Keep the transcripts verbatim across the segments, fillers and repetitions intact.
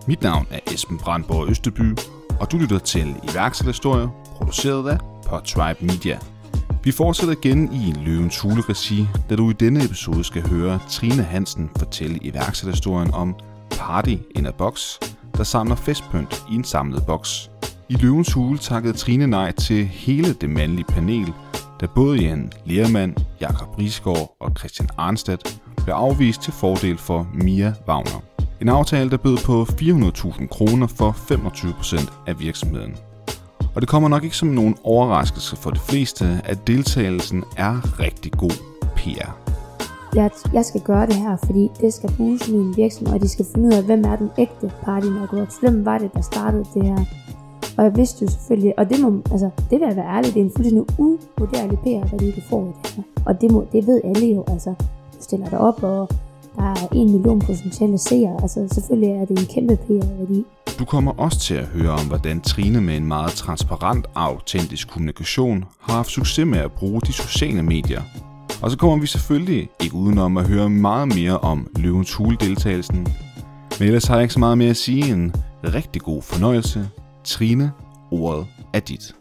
Mit navn er Esben Brandborg Østerby, og du lytter til iværksætterhistorier, produceret af Podtribe Media. Vi fortsætter igen i en Løvens Hule-regi, da du i denne episode skal høre Trine Hansen fortælle iværksætterhistorien om Party in a Box, der samler festpynt i en samlet boks. I Løvens Hule takkede Trine nej til hele det mandlige panel, da både Jan Lermand, Jakob Risgaard og Christian Arnstedt blev afvist til fordel for Mia Wagner. En aftale, der bød på fire hundrede tusind kroner for femogtyve procent af virksomheden. Og det kommer nok ikke som nogen overraskelse for de fleste, at deltagelsen er rigtig god P R. Jeg, jeg skal gøre det her, fordi det skal bruges i min virksomhed, og de skal finde ud af, hvem er den ægte Party in a Box. Hvem var det, der startede det her? Og jeg vidste jo selvfølgelig, og det må, altså, det vil være ærligt, det er en fuldstændig uvurderlig P R, hvad du får i det her. Og det, må, det ved alle jo, altså, du stiller dig op, og der er en million potentielle seere, altså selvfølgelig er det en kæmpe P R-værdi. Du kommer også til at høre om, hvordan Trine med en meget transparent og autentisk kommunikation har haft succes med at bruge de sociale medier. Og så kommer vi selvfølgelig ikke udenom at høre meget mere om Løvens Hule-deltagelsen. Men ellers har jeg ikke så meget mere at sige end rigtig god fornøjelse. Trine, ordet er dit.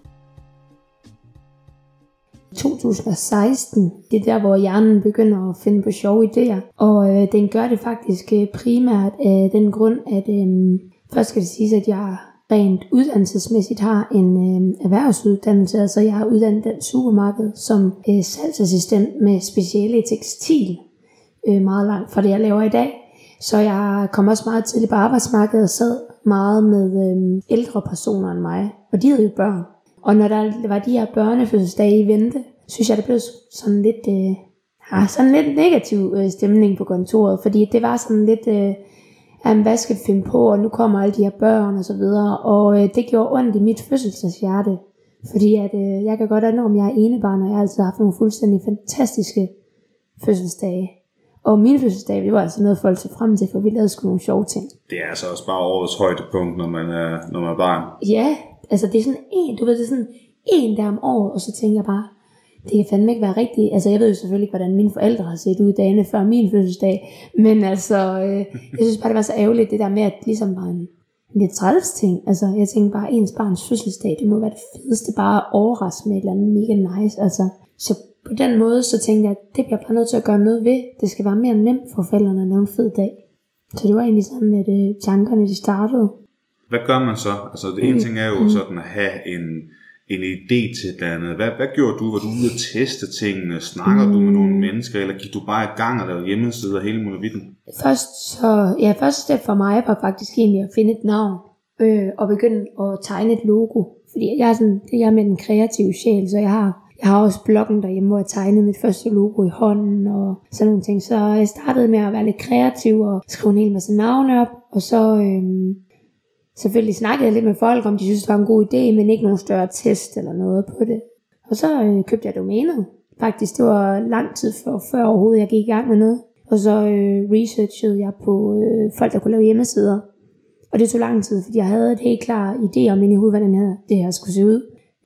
to tusind og seksten, det er der, hvor hjernen begynder at finde på sjove idéer. Og øh, den gør det faktisk øh, primært af den grund, at øh, først skal det siges, at jeg rent uddannelsesmæssigt har en øh, erhvervsuddannelse. Altså jeg har uddannet den supermarked som øh, salgsassistent med speciale i tekstil, øh, meget langt fra det, jeg laver i dag. Så jeg kom også meget tidligt på arbejdsmarkedet og sad meget med øh, ældre personer end mig. Og de havde jo børn. Og når der var de her børnefødselsdage i vente, synes jeg, det blev sådan lidt, øh, ja, sådan lidt negativ øh, stemning på kontoret. Fordi det var sådan lidt, øh, jamen, hvad skal vi finde på, og nu kommer alle de her børn og så videre. Og øh, det gjorde ondt i mit fødselsdagshjerte. Fordi at, øh, jeg kan godt anne, om jeg er enebarn, og jeg har altid haft nogle fuldstændig fantastiske fødselsdage. Og mine fødselsdage, det var altså noget, folk så frem til, for vi lavede sgu nogle sjove ting. Det er altså også bare årets højdepunkt, når man er, når man er barn. Ja, altså det er sådan en, du ved, det er sådan en der om året, og så tænker jeg bare, det kan fandme ikke være rigtigt. Altså jeg ved jo selvfølgelig ikke, hvordan mine forældre har set ud dagene før min fødselsdag, men altså, øh, jeg synes bare, det var så ærgerligt, det der med, at ligesom var en, en lidt træls ting. Altså jeg tænkte bare, ens barns fødselsdag, det må være det fedeste, bare at overraske med et eller andet mega nice. Altså, så på den måde, så tænkte jeg, at det bliver bare nødt til at gøre noget ved. Det skal være mere nemt for forældrene at lave en fed dag. Så det var egentlig sådan, at øh, tankerne de startede. Hvad gør man så? Altså det ene ting er jo sådan at have en, en idé til det andet. Hvad, hvad gjorde du? Var du ude at teste tingene? Snakker mm. du med nogle mennesker? Eller gik du bare i gang og lavede hjemmesider hele muligheden? Først så, ja, første step for mig var faktisk egentlig at finde et navn. Øh, og begynde at tegne et logo. Fordi jeg er, sådan, jeg er med den kreative sjæl, så jeg har Jeg har også bloggen derhjemme, hvor jeg tegnede mit første logo i hånden og sådan nogle ting. Så jeg startede med at være lidt kreativ og skrive en hel masse navne op. Og så øhm, selvfølgelig snakkede jeg lidt med folk, om de synes det var en god idé, men ikke nogen større test eller noget på det. Og så øh, købte jeg domænet. Faktisk, det var lang tid før, før overhovedet jeg gik i gang med noget. Og så øh, researchede jeg på øh, folk, der kunne lave hjemmesider. Og det tog lang tid, fordi jeg havde et helt klar idé om inde i hovedet, hvordan her, det her skulle se ud.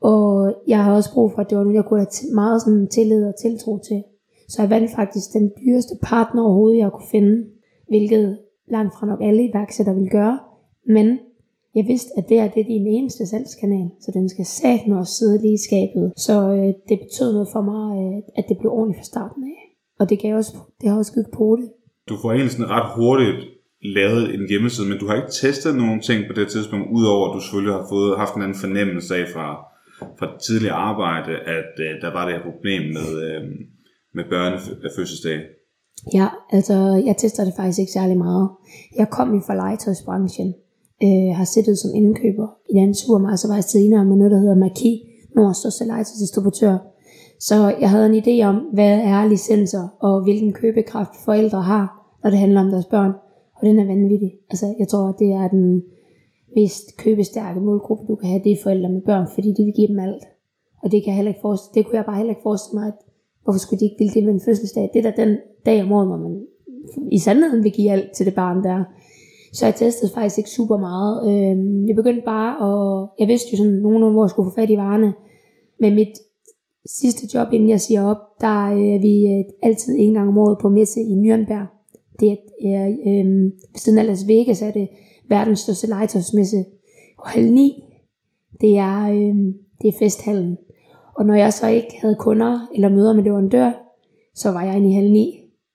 Og jeg har også brug for, at det var noget, jeg kunne have meget sådan tillid og tiltro til. Så jeg valgte faktisk den dyreste partner overhovedet, jeg kunne finde. Hvilket langt fra nok alle iværksættere ville gøre. Men jeg vidste, at det her det er din eneste salgskanal. Så den skal satme også sidde lige i skabet. Så øh, det betød noget for mig, øh, at det blev ordentligt fra starten af. Og det, gav også, det har også givet på det. Du får egentlig sådan ret hurtigt lavet en hjemmeside, men du har ikke testet nogen ting på det tidspunkt, udover at du selvfølgelig har fået, haft en anden fornemmelse af fra fra det tidligere arbejde, at øh, der var det her problem med, øh, med børnefødselsdag. Ja, altså jeg tester det faktisk ikke særlig meget. Jeg kom jo fra legetøjsbranchen, øh, har siddet som indkøber i den supermarked, så var jeg senere med noget, der hedder Marquis, Nordens største legetøjsdistributør. Så jeg havde en idé om, hvad er licenser, og hvilken købekraft forældre har, når det handler om deres børn. Og den er vanvittig. Altså jeg tror, det er den mest købestærke målgruppe, du kan have, det er forældre med børn, fordi de vil give dem alt. Og det kan jeg heller ikke forestille, det kunne jeg bare heller ikke forestille mig, at hvorfor skulle de ikke ville det med en fødselsdag? Det er da den dag om året, hvor man i sandheden vil give alt til det barn der. Så jeg testede faktisk ikke super meget. Jeg begyndte bare, og jeg vidste jo sådan nogenlunde, hvor jeg skulle få fat i varerne. Men mit sidste job, inden jeg siger op, der er vi altid en gang om året på messe i Nürnberg. Det er, øh, ved siden af Las Vegas er det verdens største legetøjsmesse. Og halv ni, det er, øh, det er festhallen. Og når jeg så ikke havde kunder eller møder med leverandør, så var jeg inde i halv ni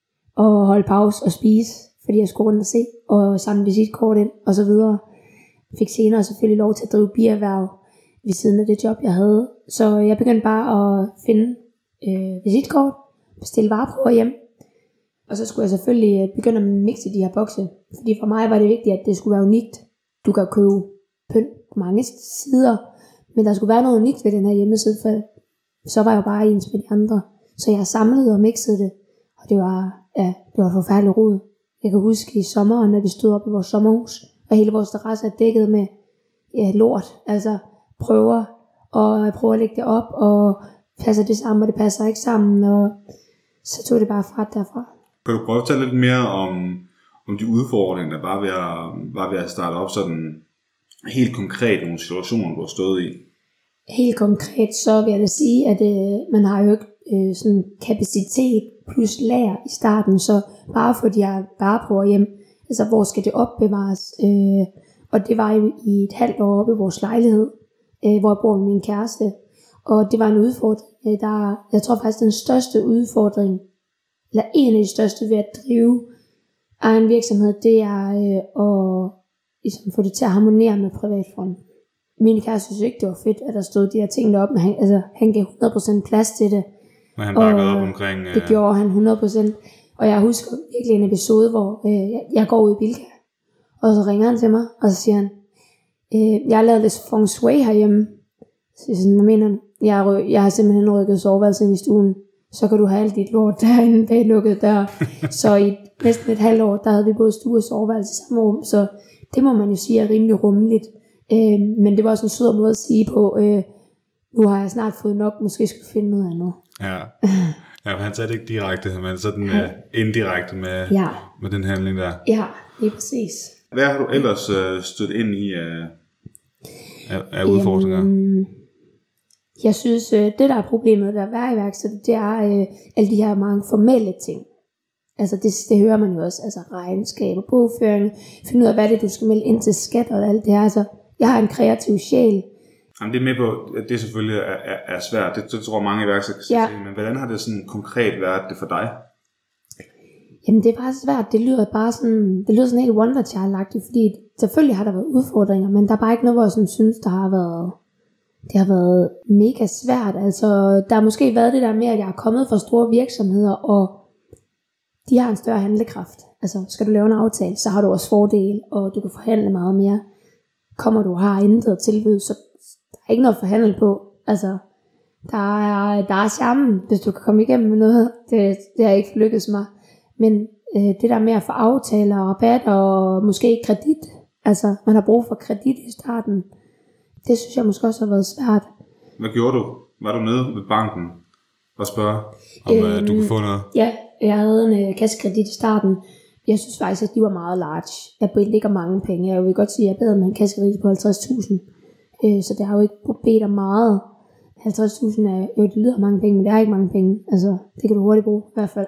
og holde pause og spise, fordi jeg skulle rundt og se, og samle visitkort ind og så videre. Jeg fik senere selvfølgelig lov til at drive bierhverv ved siden af det job, jeg havde. Så jeg begyndte bare at finde øh, visitkort, bestille vareprøver hjem, og så skulle jeg selvfølgelig begynde at mixe de her bokse, fordi for mig var det vigtigt, at det skulle være unikt. Du kan købe pynt på mange sider, men der skulle være noget unikt ved den her hjemmeside, for så var jeg jo bare ens med de andre. Så jeg samlede og mixede det, og det var, ja, det var et forfærdeligt rod. Jeg kan huske i sommeren, når vi stod op i vores sommerhus, og hele vores terrasse er dækket med ja, lort, altså prøver, og jeg prøver at lægge det op, og passer det sammen, og det passer ikke sammen, og så tog det bare fra derfra. Kan du prøve at tale lidt mere om, om de udfordringer, der var ved at, var ved at starte op sådan helt konkret nogle situationer, du har stået i? Helt konkret, så vil jeg da sige, at øh, man har jo ikke øh, sådan kapacitet plus lager i starten, så bare for de her vareprøver hjem, altså hvor skal det opbevares? Øh, og det var jo i et halvt år oppe i vores lejlighed, øh, hvor jeg bor med min kæreste, og det var en udfordring. Øh, der, jeg tror faktisk, den største udfordring, eller en af de største ved at drive egen virksomhed, det er øh, at ligesom, få det til at harmonere med privatfronten. Min kæreste synes ikke, det var fedt, at der stod de her ting deroppe, men han, altså, han gav hundrede procent plads til det. Men han bakkede op omkring... Øh... Det gjorde han hundrede procent. Og jeg husker virkelig en episode, hvor øh, jeg, jeg går ud i Bilka, og så ringer han til mig, og så siger han, øh, jeg har lavet lidt feng shui herhjemme. Så jeg sådan, hvad mener han? Jeg, ry- jeg har simpelthen rykket soveværelset ind i stuen, så kan du have alt dit lort derinde bag lukket dør. Så i næsten et halvt år, der havde vi både stue og soveværelse i samme rum, så det må man jo sige er rimelig rummeligt. Øh, men det var også en sød måde at sige på, øh, nu har jeg snart fået nok, måske skal finde noget andet. Ja, ja, han sagde det ikke direkte, men sådan ja. uh, indirekte med, ja. med den handling der. Ja, det er præcis. Hvad har du ellers uh, stødt ind i uh, af, af udfordringer? Jamen, jeg synes, uh, det der er problemet ved at være iværksætter, det er uh, alle de her mange formelle ting. Altså det, det hører man jo også, altså regnskab og bogføring, finde ud af, hvad det er, du skal melde ind til skat og alt det her. Altså, jeg har en kreativ sjæl. Jamen det er med på, at det selvfølgelig er, er, er svært, det, det tror jeg mange iværksættere kan sige, men hvordan har det sådan konkret været det for dig? Jamen det er bare svært, det lyder bare sådan, det lyder sådan helt Wonder Child-agtigt, fordi selvfølgelig har der været udfordringer, men der er bare ikke noget, hvor jeg sådan synes, der har været, det har været mega svært. Altså der har måske været det der med, at jeg er kommet fra store virksomheder, og de har en større handlekraft. Altså skal du lave en aftale, så har du også fordele, og du kan forhandle meget mere. Kommer du og har intet tilbud, så der er ikke noget at forhandle på. Altså, der er, der er charmen, hvis du kan komme igennem med noget. Det, det har ikke lykkedes mig. Men øh, det der med at få aftaler og rabat og måske kredit, altså man har brug for kredit i starten, det synes jeg måske også har været svært. Hvad gjorde du? Var du nede ved banken og spørge, om øhm, du kunne få noget? Ja, jeg havde en øh, kassekredit i starten. Jeg synes faktisk, at de var meget large. Jeg beder ikke mange penge. Jeg vil godt sige, at jeg beder med en kassekredit på halvtreds tusind. Øh, så det har jo ikke bedt om meget. halvtreds tusind er jo, det lyder mange penge, men det er ikke mange penge. Altså, det kan du hurtigt bruge i hvert fald.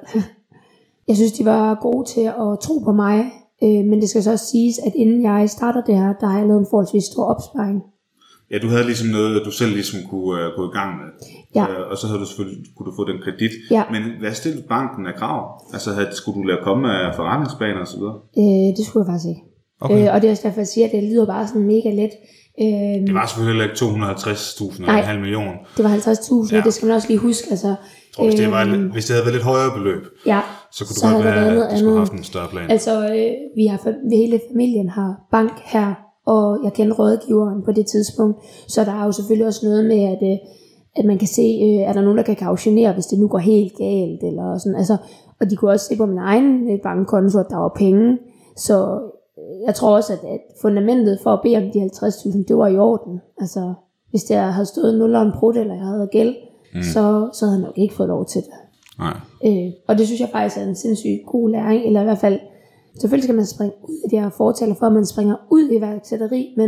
Jeg synes, de var gode til at tro på mig. Øh, men det skal så også siges, at inden jeg starter det her, der har jeg lavet en forholdsvis stor opsparing. Ja, du havde ligesom noget, du selv ligesom kunne uh, gå i gang med. Ja. Uh, og så havde du selvfølgelig, kunne du få den kredit. Ja. Men hvad stillede banken af krav? Altså havde, skulle du lade komme af forretningsplaner og så videre? Øh, det skulle jeg faktisk ikke. Okay. Øh, og det er også derfor, jeg siger, at det lyder bare sådan mega let. Øh, det var selvfølgelig ikke to hundrede og halvtreds tusind eller en halv million. Det var halvtreds tusind, ja. Det skal man også lige huske. Altså, jeg tror, hvis, det var, øh, hvis det havde været lidt højere beløb, ja, så kunne det godt være, at du skulle have haft en større plan. Altså, øh, vi har, vi hele familien har bank her, og jeg kender rådgiveren på det tidspunkt, så der er jo selvfølgelig også noget med, at, øh, at man kan se, øh, er der nogen, der kan kautionere, hvis det nu går helt galt, eller sådan, altså, og de kunne også se på min egen øh, bankkonto, at der var penge, så øh, jeg tror også, at, at fundamentet for at bede om de halvtreds tusind, det var i orden, altså, hvis der havde stået nul og en prut, eller jeg havde gæld, mm. så, så havde jeg nok ikke fået lov til det. Nej. Øh, og det synes jeg faktisk er en sindssygt god læring, eller i hvert fald, selvfølgelig skal man springe ud i det her fortaler for, at man springer ud i iværksætteri, men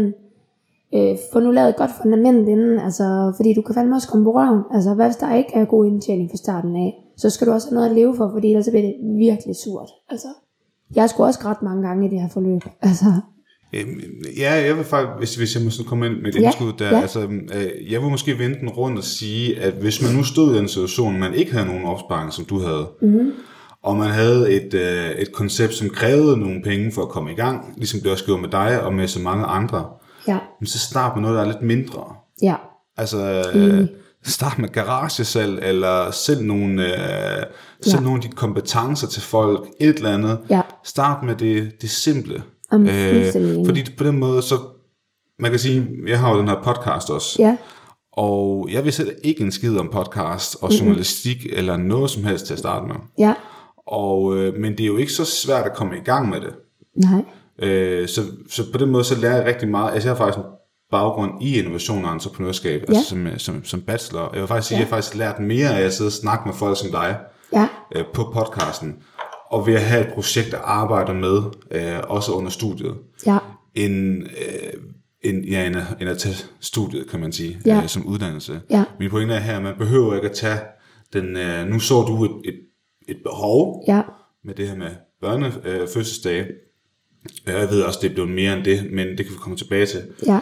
øh, få nu lavet et godt fundament inden, altså, fordi du kan fandme også komme på røven. Altså, hvad hvis der ikke er god indtjening fra starten af, så skal du også have noget at leve for, fordi ellers bliver det virkelig surt. Altså, jeg har sgu også grædt mange gange i det her forløb. Altså. Ja, jeg vil faktisk, hvis, hvis jeg må komme ind med et ja, indskud der, ja. altså, øh, jeg vil måske vende den rundt og sige, at hvis man nu stod i den situation, man ikke havde nogen opsparing, som du havde, mm-hmm. og man havde et, øh, et koncept, som krævede nogle penge for at komme i gang, ligesom det også gjorde med dig og med så mange andre, ja. men så start med noget, der er lidt mindre. Ja. Altså, øh, start med garagesalg, eller selv nogle, øh, selv ja. nogle af de kompetencer til folk, et eller andet. Ja. Start med det, det simple. Øh, fordi på den måde, så man kan sige, jeg har jo den her podcast også, ja. og jeg vidste ikke en skid om podcast og mm-hmm. journalistik, eller noget som helst til at starte med. Ja. Og, øh, men det er jo ikke så svært at komme i gang med det. Nej. Øh, så, så på den måde, så lærer jeg rigtig meget. Altså jeg har faktisk en baggrund i innovation og entreprenørskab, ja. altså som, som, som bachelor. Jeg vil faktisk sige, ja. at jeg har faktisk lært mere af at sidde og snakke med folk som dig, ja. øh, på podcasten. Og ved at have et projekt, der arbejder med, øh, også under studiet, ja. end, øh, end, ja, end, at, end at tage studiet, kan man sige, ja. øh, som uddannelse. Ja. Min pointe er her, man behøver ikke at tage den, øh, nu så du et, et, et behov ja. med det her med børnefødselsdage. Øh, jeg ved også, det er blevet mere end det, men det kan vi komme tilbage til. Ja.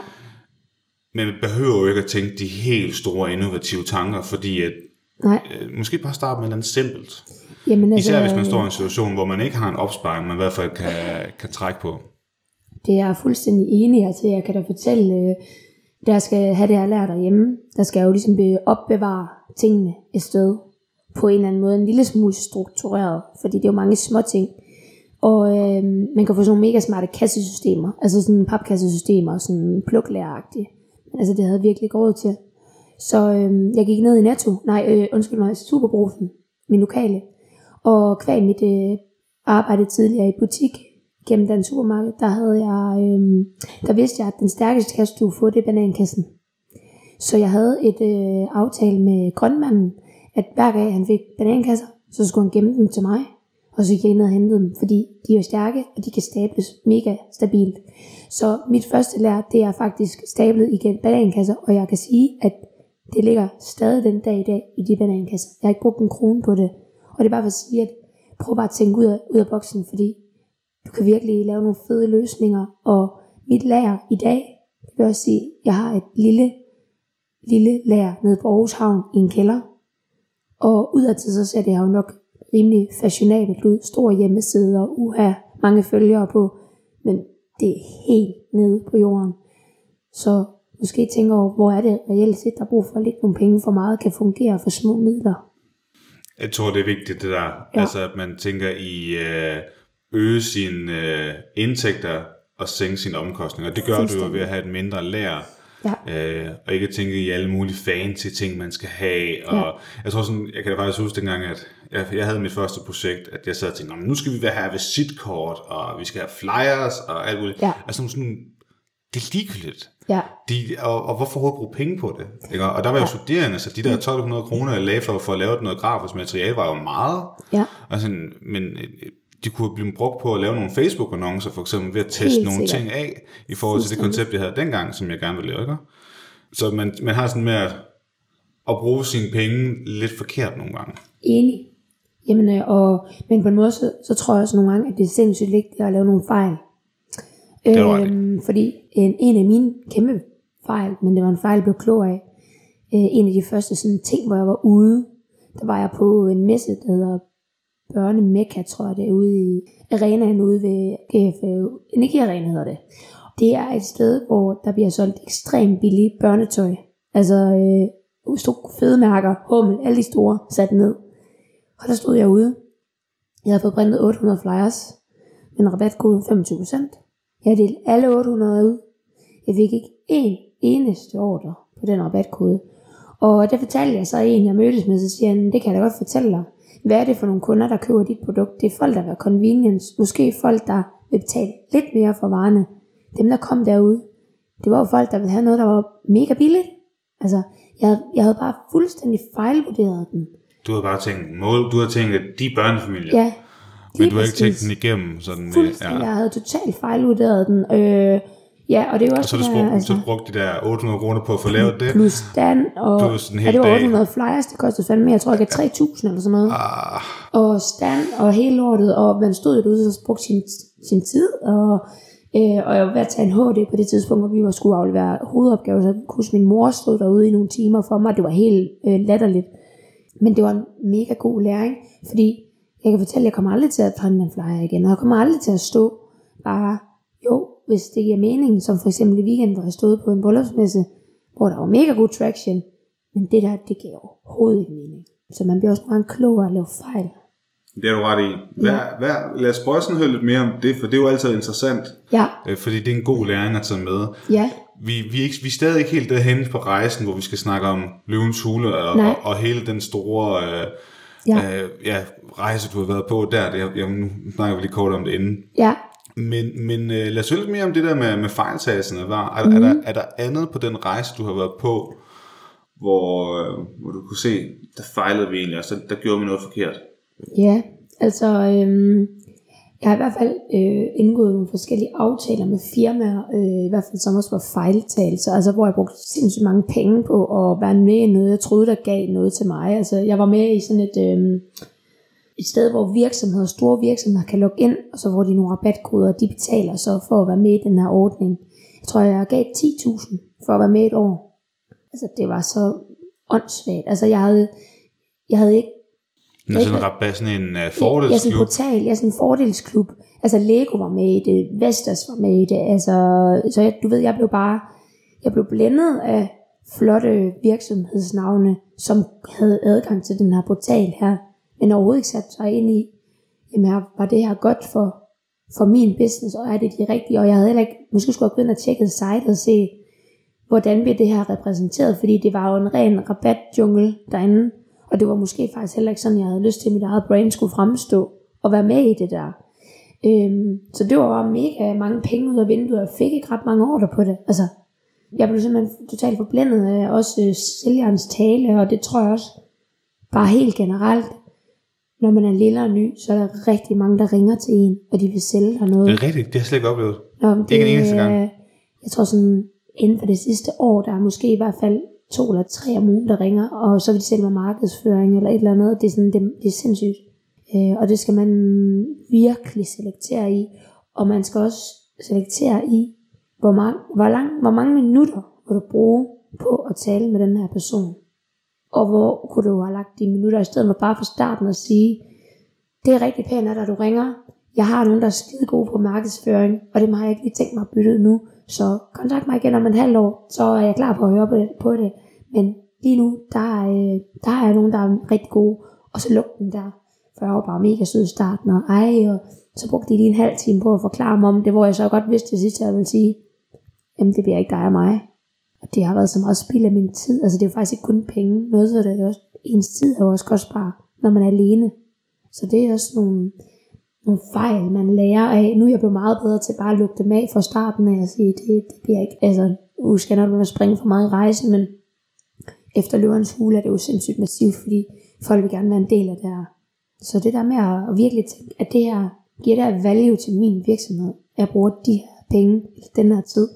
Men man behøver jo ikke at tænke de helt store innovative tanker, fordi at, øh, måske bare starte med noget simpelt. Jamen, altså, især hvis man står i en situation, hvor man ikke har en opsparing, man i hvert fald kan, kan trække på. Det er jeg fuldstændig enig. Altså, jeg kan da fortælle, der skal have det her lært derhjemme. Der skal jo ligesom opbevare tingene et sted på en eller anden måde, en lille smule struktureret, fordi det er jo mange små ting. Og øh, man kan få sådan nogle mega smarte kassesystemer, altså sådan papkassesystemer, sådan pluklæreragtige. Men altså, det havde jeg virkelig ikke råd til. Så øh, jeg gik ned i Netto, nej, øh, undskyld mig, Superbrugsen, min lokale. Og kvæg mit øh, arbejde tidligere i butik gennem den supermarked, der havde jeg, øh, der vidste jeg, at den stærkeste kasse, du kunne få, det er banankassen. Så jeg havde et øh, aftale med grønmanden, at hver gang han fik banankasser, så skulle han gemme dem til mig. Og så gik jeg ind og hentede dem, fordi de er stærke, og de kan stables mega stabilt. Så mit første lær, det er faktisk stablet i banankasser, og jeg kan sige, at det ligger stadig den dag i dag i de banankasser. Jeg har ikke brugt en krone på det. Og det er bare for at sige, at prøv bare at tænke ud af, ud af boksen, fordi du kan virkelig lave nogle fede løsninger. Og mit lager i dag, det vil også sige, at jeg har et lille, lille lager nede på Aarhus Havn i en kælder. Og udadtil så ser det jo nok rimelig fashionabelt ud. Store hjemmesider, uha, mange følgere på. Men det er helt nede på jorden. Så måske tænker over, hvor er det reelt set, der er brug for at lægge nogle penge for meget, kan fungere for små midler. Jeg tror, det er vigtigt, det der. Ja. Altså, at man tænker i øh, øge sine øh, indtægter og sænke sine omkostninger. Det gør du jo ved at have et mindre lager. Ja. Øh, og ikke tænke i alle mulige fancy ting, man skal have. Og ja. Jeg tror sådan, jeg kan da faktisk huske dengang, at jeg, jeg havde mit første projekt, at jeg sad og tænkte, nu skal vi have visitkort, og vi skal have flyers, og alt muligt. Ja. Altså sådan, det er ligegyldigt. Ja. De, og, og hvorfor overhovedet bruge penge på det? Ikke? Og der var jo ja. studerende, så de der tolv hundrede kroner, jeg lagde for, for at lave noget grafisk materiale, var jo meget. Ja. Altså, men de kunne blive brugt på at lave nogle Facebook-annoncer, for eksempel ved at teste helt nogle sikkert. ting af, i forhold til det koncept, jeg havde dengang, som jeg gerne ville lave. Ikke? Så man, man har sådan med at, at bruge sine penge lidt forkert nogle gange. Enig. Jamen, og, men på en måde, så, så tror jeg også nogle gange, at det er sindssygt vigtigt at lave nogle fejl. Øhm, fordi en, en af mine kæmpe fejl, men det var en fejl, jeg blev klog af, øh, en af de første sådan, ting, hvor jeg var ude, der var jeg på en messe, der hedder Børnemekka, tror jeg det er, ude i arenaen ude ved G F Energi Arena hedder det. Det er et sted, hvor der bliver solgt ekstremt billigt børnetøj. Altså øh, store fede mærker, Hummel, alle de store, sat ned. Og der stod jeg ude. Jeg havde fået printet otte hundrede flyers med en rabatkode femogtyve procent. Jeg delte alle otte hundrede ud. Jeg fik ikke én eneste ordre på den rabatkode. Og det fortalte jeg så en, jeg mødtes med, så siger han, det kan jeg da godt fortælle dig. Hvad er det for nogle kunder, der køber dit produkt? Det er folk, der vil have convenience. Måske folk, der vil betale lidt mere for varerne. Dem, der kom derude, det var jo folk, der ville have noget, der var mega billigt. Altså, jeg, jeg havde bare fuldstændig fejlvurderet den. Du havde bare tænkt, mål, du havde tænkt, at de børnefamilier. Ja. Men du har ikke tænkt den igennem sådan. Fuldstændig, ja. Jeg havde totalt fejlvurderet den. Øh, ja, og det er jo også. Og så har du altså, brugt de der otte hundrede kroner på at få lavet det. Plus stand, og ja, det var otte hundrede flyers, det kostede fandme, jeg tror ikke, tre tusind eller sådan noget. Ah. Og stand, og hele lortet, og man stod jo derude og brugte sin, sin tid, og Øh, og jeg var ved at tage en H D på det tidspunkt, hvor vi var skulle aflevere hovedopgaver, så kunne min mor stod derude i nogle timer for mig. Det var helt øh, latterligt. Men det var en mega god læring, fordi jeg kan fortælle, at jeg kommer aldrig til at brænde en flyer igen, og jeg kommer aldrig til at stå bare, jo, hvis det giver mening, som for eksempel i weekenden, hvor jeg stod på en bryllupsmesse, hvor der var mega god traction, men det der, det gav overhovedet ikke mening. Så man bliver også nogle gange klogere at lave fejl. Det er du ret i. Hver, ja. hver, lad os prøve sådan høre lidt mere om det, for det er jo altid interessant. Ja. Fordi det er en god læring at tage med. Ja. Vi, vi, er ikke, vi er stadig ikke helt derhen på rejsen, hvor vi skal snakke om Løvens Hule og, og, og hele den store øh, ja. Øh, ja, rejse, du har været på der. Det, jeg, nu snakker vi lige kort om det inden. Ja. Men, men øh, lad os høre lidt mere om det der med, med fejltagelserne. Er, mm. er, der, er der andet på den rejse, du har været på, hvor, øh, hvor du kunne se, der fejlede vi egentlig, og så der gjorde vi noget forkert? Ja, altså øhm, jeg har i hvert fald øh, indgået nogle forskellige aftaler med firmaer, øh, i hvert fald som også var fejltagelser, altså hvor jeg brugte sindssygt mange penge på at være med i noget, jeg troede der gav noget til mig. Altså jeg var med i sådan et, øh, et sted, hvor virksomheder, store virksomheder kan logge ind, og så hvor de nogle rabatkoder, de betaler så for at være med i den her ordning. Jeg tror jeg gav ti tusind for at være med et år. Altså det var så åndssvagt. Altså jeg havde, jeg havde ikke Nå, sådan en rabat, sådan en uh, fordelsklub? Ja, sådan en portal, ja, sådan en fordelsklub. Altså Lego var med i det, Vestas var med i det, altså, så jeg, du ved, jeg blev bare, jeg blev blændet af flotte virksomhedsnavne, som havde adgang til den her portal her, men overhovedet ikke sat sig ind i, jamen var det her godt for, for min business, og er det de rigtige, og jeg havde heller ikke, måske skulle jeg gå ind og tjekke sitet og se, hvordan bliver det her repræsenteret, fordi det var jo en ren rabatjungle derinde, og det var måske faktisk heller ikke sådan, jeg havde lyst til, at mit eget brand skulle fremstå og være med i det der. Øhm, så det var bare mega mange penge ud af vinduet, og jeg fik ikke ret mange ordre på det. Altså, jeg blev simpelthen totalt forblændet af også øh, sælgerens tale, og det tror jeg også bare helt generelt. Når man er lille og ny, så er der rigtig mange, der ringer til en, og de vil sælge dig noget. Det er rigtigt, det har jeg slet ikke oplevet. Nå, det, ikke en eneste gang. Øh, jeg tror sådan, inden for det sidste år, der er måske i hvert fald to eller tre om ugen, der ringer, og så vil de sælge mig markedsføring eller et eller andet. Det er, sådan, det, det er sindssygt. Øh, og det skal man virkelig selektere i. Og man skal også selektere i, hvor, mange, hvor, lang, hvor mange minutter vil du bruge på at tale med den her person. Og hvor kunne du have lagt de minutter, i stedet for bare fra starten at sige, det er rigtig pænt, at du ringer. Jeg har nogen, der er skide gode på markedsføring, og det har jeg ikke lige tænkt mig at bytte ud nu. Så kontakt mig igen om en halv år, så er jeg klar på at høre på det. På det. Men lige nu, der er, der er nogen, der er rigtig gode, og så luk den der. For jeg var bare mega sød i starten, og ej, og så brugte de lige en halv time på at forklare mig om det, hvor jeg så godt vidste til sidst, at jeg ville sige, jamen det bliver ikke dig og mig. Og det har været så meget spild af min tid, altså det er jo faktisk ikke kun penge, noget så det er også, ens tid er jo også kostbar, når man er alene. Så det er også nogle, nogle fejl, man lærer af. Nu er jeg blevet meget bedre til bare at lukke dem af fra starten af, og sige, det, det bliver ikke, altså nu skal jeg nok springe for meget i rejsen, men efter Løvens Hule er det jo sindssygt massivt, fordi folk vil gerne være en del af det her. Så det der med at virkelig tænke, at det her giver der value til min virksomhed, jeg bruger de her penge, eller den her tid.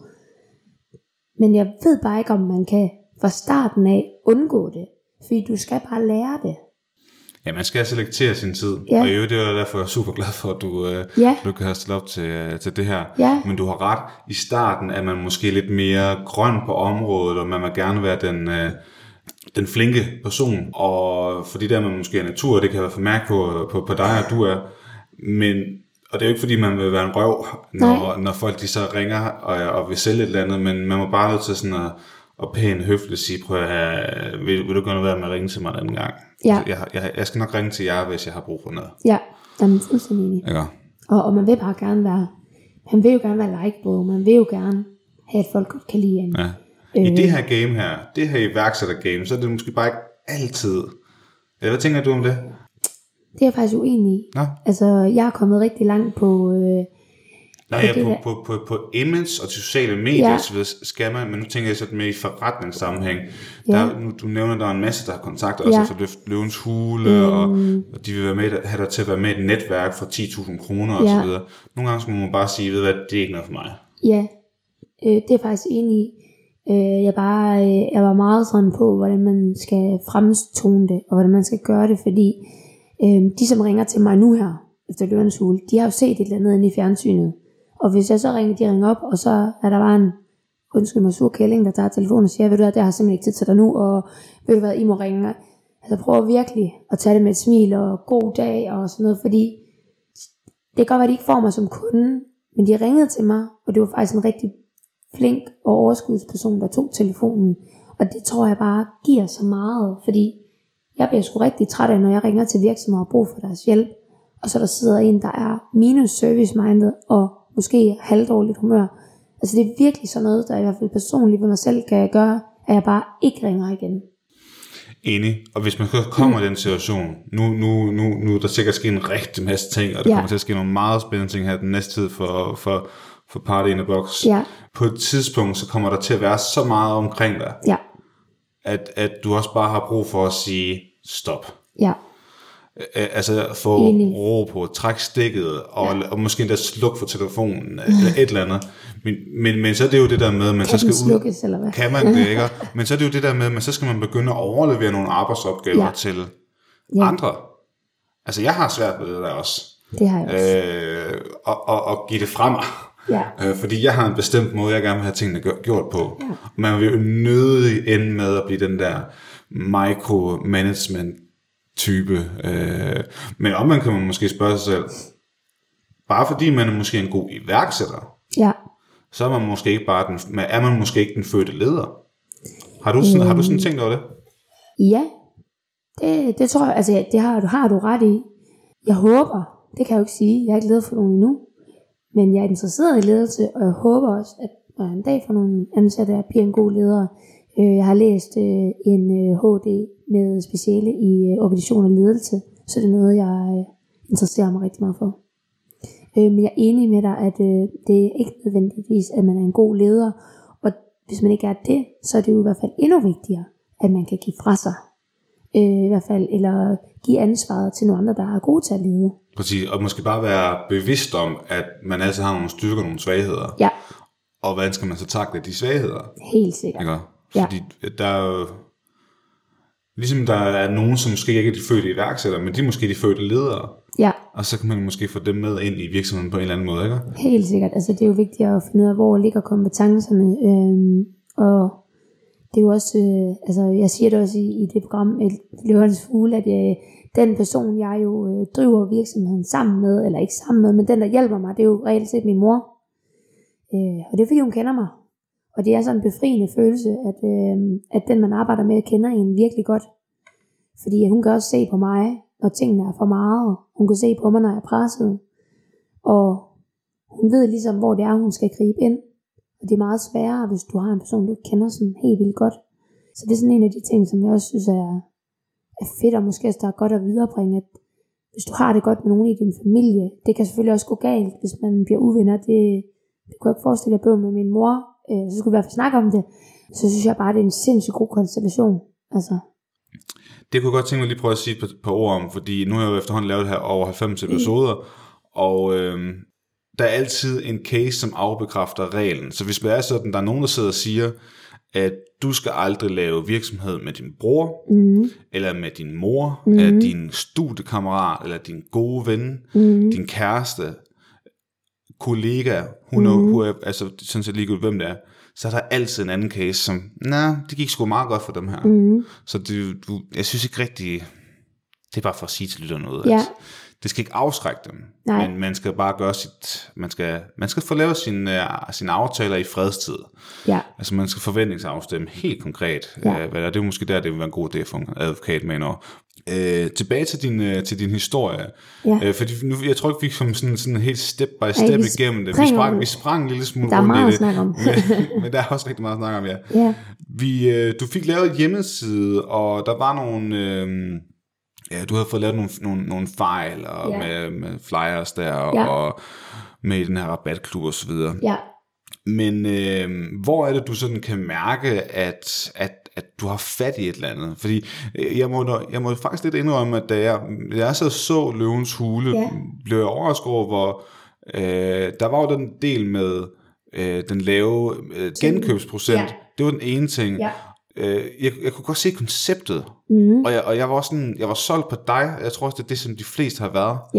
Men jeg ved bare ikke, om man kan fra starten af undgå det, fordi du skal bare lære det. Ja, man skal selektere sin tid, ja. Og i øvrigt, det er derfor jeg er super glad for, at du, ja. du kan have stillet op til, til det her. Ja. Men du har ret, i starten er man måske lidt mere grøn på området, og man må gerne være den, den flinke person, og fordi der man måske er natur, det kan være for mærke på, på, på dig, og du er, men, og det er jo ikke fordi, man vil være en røv, når, når folk de så ringer og, og vil sælge et eller andet, men man må bare nødt til sådan at, og pænt høfligt sige, prøv at have, vil, vil du gerne være med at ringe til mig den gang? Ja. Jeg, jeg, jeg skal nok ringe til jer, hvis jeg har brug for noget. Ja, jeg er fuldstændig enig. Ja. Og, og man vil bare gerne være, man vil jo gerne være likeable, man vil jo gerne have, at folk godt kan lide en. Ja. I øh, det her game her, det her iværksætter game, så er det måske bare ikke altid. Hvad tænker du om det? Det er jeg faktisk uenig i. Nå? Altså, jeg er kommet rigtig langt på... Øh, Nå ja, på, på, på, på image og sociale medier, ja. Så skal man, men nu tænker jeg sådan med i forretningssammenhæng. Ja. Der, nu, du nævner, der er en masse, der har kontakter, ja. Også for Løvens Hule, mm. og, og de vil være med, have dig til at være med i et netværk for ti tusind kroner og ja. Så videre. Nogle gange så må man bare sige, ved hvad, det er ikke noget for mig. Ja, øh, det er jeg faktisk enig i. Øh, jeg, bare, øh, jeg var meget sådan på, hvordan man skal fremtone det, og hvordan man skal gøre det, fordi øh, de, som ringer til mig nu her, efter Løvens Hule, de har jo set et eller andet inde i fjernsynet, Og hvis jeg så ringer, de ringer op, og så er der bare en, undskyld mig, sur kælling, der tager telefonen og siger, ved du hvad, det har simpelthen ikke tid til dig nu, og ved du hvad, I må ringe. Altså prøv virkelig at tage det med et smil og god dag og sådan noget, fordi det kan godt være, at de ikke får mig som kunde, men de ringede til mig, og det var faktisk en rigtig flink og overskudsperson, der tog telefonen. Og det tror jeg bare giver så meget, fordi jeg bliver sgu rigtig træt af, når jeg ringer til virksomheder og brug for deres hjælp, og så der sidder en, der er minus service-minded og måske halvdårligt humør. Altså det er virkelig sådan noget, der i hvert fald personligt ved mig selv kan gøre, at jeg bare ikke ringer igen. Enig. Og hvis man kommer mm. i den situation, nu, nu, nu, nu er der sikkert sket en rigtig masse ting, og der ja. kommer til at ske nogle meget spændende ting her den næste tid for, for, for Party in the Box. Ja. På et tidspunkt, så kommer der til at være så meget omkring dig, ja. at, at du også bare har brug for at sige stop. Ja. Altså få ro på, træk stikket, og, ja. og måske endda sluk for telefonen, eller et eller andet. Men, men, men så er det jo det der med, at man kan så skal slukkes, eller hvad? Kan man det, ikke? Men så er det jo det der med, at man så skal man begynde at overlevere nogle arbejdsopgaver ja. til ja. andre. Altså jeg har svært ved det der også. Det har jeg også. Øh, og, og, og give det fra mig. Ja. Øh, fordi jeg har en bestemt måde, jeg gerne vil have tingene gjort på. Ja. Man vil jo nødig ende med at blive den der micromanagement type. Øh, men om man kan man måske spørge sig selv, bare fordi man er måske en god iværksætter, ja. så er man måske ikke bare den, er man måske ikke den fødte leder. Har du sådan, øhm, har du sådan tænkt over det? Ja, det, det tror jeg, altså det har du, har du ret i. Jeg håber, det kan jeg jo ikke sige, jeg er ikke leder for nogen endnu, men jeg er interesseret i ledelse, og jeg håber også, at når jeg en dag får nogle ansatte, jeg bliver en god leder. Jeg har læst en H D med speciale i organisation og ledelse, så det er noget, jeg interesserer mig rigtig meget for. Men jeg er enig med dig, at det er ikke nødvendigvis, at man er en god leder, og hvis man ikke er det, så er det jo i hvert fald endnu vigtigere, at man kan give fra sig. I hvert fald, eller give ansvaret til nogle andre, der er gode til at lede. Præcis, og måske bare være bevidst om, at man altid har nogle styrker og nogle svagheder. Ja. Og hvordan skal man så takle de svagheder? Helt sikkert. Ikke? Fordi ja. der er jo, ligesom der er nogen, som måske ikke er de fødte iværksættere, men de er måske de fødte ledere. Ja. Og så kan man måske få dem med ind i virksomheden på en eller anden måde, ikke? Helt sikkert. Altså det er jo vigtigt at finde ud af, hvor ligger kompetencerne. Øhm, og det er jo også, øh, altså jeg siger det også i, i det program, Løvernes Fugle, at øh, den person, jeg jo øh, driver virksomheden sammen med, eller ikke sammen med, men den, der hjælper mig, det er jo reelt set min mor. Øh, og det er fordi, hun kender mig. Og det er sådan en befriende følelse, at, øh, at den, man arbejder med, kender en virkelig godt. Fordi hun kan også se på mig, når tingene er for meget. Hun kan se på mig, når jeg er presset. Og hun ved ligesom, hvor det er, hun skal gribe ind. Og det er meget sværere, hvis du har en person, du kender sådan helt vildt godt. Så det er sådan en af de ting, som jeg også synes er, er fedt, og måske også der er godt at viderebringe. At hvis du har det godt med nogen i din familie, det kan selvfølgelig også gå galt, hvis man bliver uvenner. Det, det kunne jeg ikke forestille, at jeg blev med min mor. Så skulle vi i hvert fald snakke om det. Så synes jeg bare, det er en sindssygt god konstellation. Altså. Det kunne jeg godt tænke mig lige prøve at sige et par, par ord om, fordi nu har jeg jo efterhånden lavet her over halvfems episoder, mm. og øhm, der er altid en case, som afbekræfter reglen. Så hvis det er sådan, der er nogen, der sidder og siger, at du skal aldrig lave virksomhed med din bror, mm. eller med din mor, mm. eller din studiekammerat, eller din gode ven, mm. din kæreste, kollega, hun er, mm. hun er altså sådan set ligegyldigt, hvem det er, så er der altid en anden case, som, nej, det gik sgu meget godt for dem her. Mm. Så det, du, jeg synes ikke rigtig, det er bare for at sige til lytter noget. Ja. Altså, det skal ikke afskrække dem, nej. Men man skal bare gøre sit, man skal, man skal få lavet sine, uh, sine aftaler i fredstid. Ja. Altså man skal forventningsafstemme helt konkret, ja. uh, hvad er det er måske der, det vil være en god idé for en advokat med noget. Øh, tilbage til din, øh, til din historie, ja. øh, fordi nu, jeg tror ikke vi kom sådan, sådan helt step by step ja, igennem det, vi sprang, vi sprang en lille smule rundt i det, om. men, men der er også rigtig meget at snakke om, ja, ja. Vi, øh, du fik lavet en hjemmeside, og der var nogle øh, ja, du havde fået lavet nogle, nogle, nogle fejl og ja. med, med flyers der, ja. Og med den her rabatklub og så videre, ja. Men øh, hvor er det du sådan kan mærke at, at at du har fat i et eller andet, fordi jeg må, jeg må faktisk lidt indrømme, at da jeg, da jeg så så Løvens Hule, ja. Blev jeg overrasket over, hvor øh, der var jo den del med øh, den lave øh, genkøbsprocent, ja. Det var den ene ting, ja. øh, jeg, jeg kunne godt se konceptet, mm. og, jeg, og jeg var sådan, jeg var solgt på dig, jeg tror også, det er det, som de fleste har været, ja.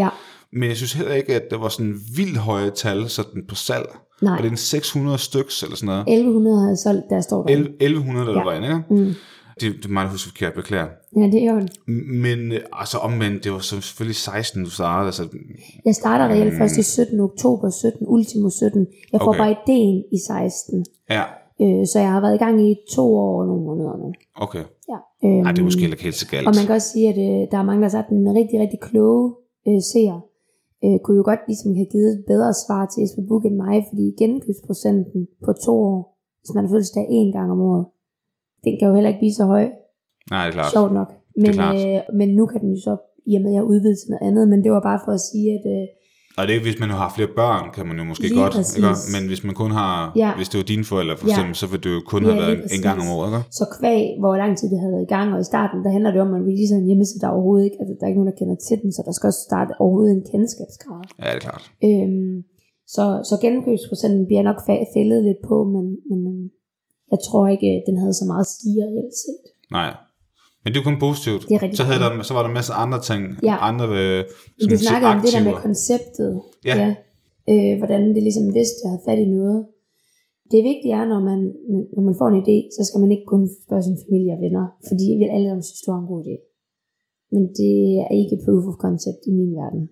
Men jeg synes heller ikke, at der var sådan vildt høje tal sådan på salg. Nej. Og det er en seks hundrede styks eller sådan noget. elleve hundrede havde solgt, der står der. elleve hundrede, der ja. var inde, ikke? Mm. Det, det er meget husk forkert, beklager. Ja, det er jo. Men altså omvendt, det var selvfølgelig seksten, du startede. Altså, jeg starter reelt mm. først i syttende oktober sytten, ultimo sytten. Jeg får okay. bare ideen i seksten. Ja. Øh, så jeg har været i gang i to år og nogle måneder nu. Okay. Ja. Øhm, Ej, det er måske ikke helt så galt. Og man kan også sige, at øh, der er mange, der har sagt, at den rigtig, rigtig kloge øh, seer øh, kunne jo godt ligesom have givet et bedre svar til Jesper Buch end mig, fordi genkøbsprocenten på to år, hvis man har fødselsdag en gang om året, den kan jo heller ikke blive så høj. Nej, det er klart. Sjovt nok. Men, øh, men nu kan den jo så, i og med at jeg har udvidet til noget andet, men det var bare for at sige, at... Øh, og det er ikke, hvis man har flere børn, kan man jo måske lige godt, præcis. Ikke? Men hvis man kun har, ja. hvis det var dine forældre for eksempel, ja. Så vil det jo kun ja, have været en, en gang om året, ikke? Så kvæg, hvor lang tid det havde været i gang, og i starten, der handler det om, at man releaser en hjemmeside, der overhovedet ikke, altså der er ikke nogen, der kender til den, så der skal også starte overhovedet en kendskabsgrad. Ja, det er klart. Øhm, så, så gennemkøbsprocenten bliver nok fældet lidt på, men, men jeg tror ikke, den havde så meget stiger reelt set. Nej. Men det er jo kun positivt. Det er rigtig så, havde der, så var der en masse andre ting. Ja. Andre, øh, du snakker om det der med konceptet. Ja. ja. Øh, hvordan det ligesom vidste, at jeg havde fat i noget. Det vigtige er, når man, når man får en idé, så skal man ikke kun spørge sin familie og venner, fordi vi alle sammen synes, det var en god idé. Men det er ikke proof of concept i min verden.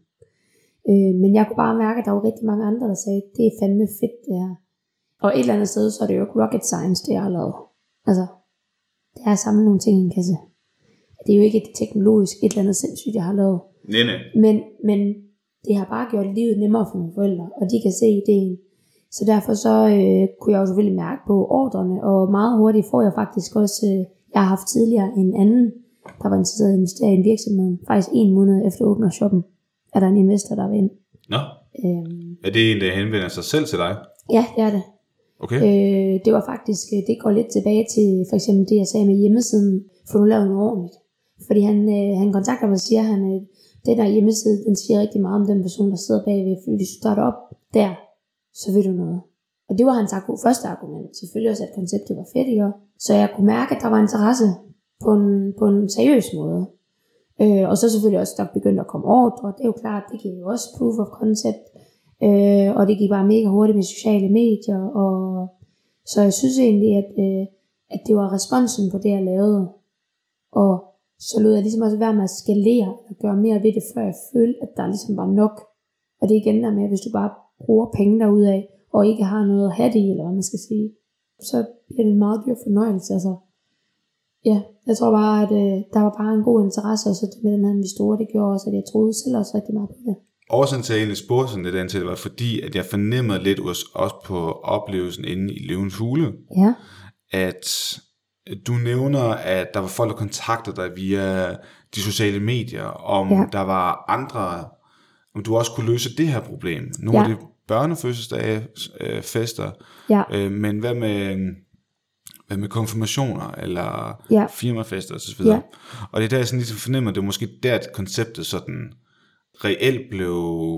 Øh, men jeg kunne bare mærke, at der var rigtig mange andre, der sagde, det er fandme fedt det her. Og et eller andet sted, så er det jo ikke rocket science, det jeg har lavet. Altså, det er at samle nogle ting i en kasse. Det er jo ikke et teknologisk et eller andet sindssygt, jeg har lavet. Nej, nej. Men, men det har bare gjort livet nemmere for mine forældre, og de kan se ideen. Så derfor så øh, kunne jeg jo selvfølgelig mærke på ordrene, og meget hurtigt får jeg faktisk også, øh, jeg har haft tidligere en anden, der var interesseret i at investere i en virksomhed. Faktisk en måned efter åbner shoppen, er der en investor, der vil ind. Nå, øhm, er det en, der henvender sig selv til dig? Ja, det er det. Okay. Øh, det var faktisk, det går lidt tilbage til for eksempel det, jeg sagde med hjemmesiden, for nu lavet noget ordentligt. Fordi han, øh, han kontakter mig og siger, at han, øh, den der hjemmeside, den siger rigtig meget om den person, der sidder bagved. Fordi hvis du starter op der, så ved du noget. Og det var hans første argument. Selvfølgelig også, at konceptet var fedt, ikke? Så jeg kunne mærke, at der var interesse på en, på en seriøs måde. Øh, og så selvfølgelig også, der begyndte at komme ordre. Det er jo klart, det giver jo også proof of concept. Øh, og det gik bare mega hurtigt med sociale medier. Og så jeg synes egentlig, at, øh, at det var responsen på det, jeg lavede. Og så lød jeg ligesom også være med at skalere og gøre mere ved det, før jeg følte, at der ligesom var nok. Og det er igen der med, at hvis du bare bruger penge derudaf, og ikke har noget at have det i, eller hvad man skal sige, så bliver det en meget dyr fornøjelse. Altså, ja, jeg tror bare, at øh, der var bare en god interesse, og så det med den her investor, det gjorde også, at jeg troede selv også rigtig meget på det. Årsagen til, at jeg egentlig spurgte sådan lidt ind til det, var fordi, at jeg fornemmede lidt også på oplevelsen inde i Løvens Hule, ja. at du nævner, at der var folk, der kontaktede dig via de sociale medier, om ja. Der var andre, om du også kunne løse det her problem. Nogle ja. Af de børnefødselsdage, øh, fester, ja. øh, men hvad med, hvad med konfirmationer, eller ja. firmafester osv. Ja. Og det er der, jeg sådan ligesom fornemmer, det er måske der, at konceptet sådan reelt blev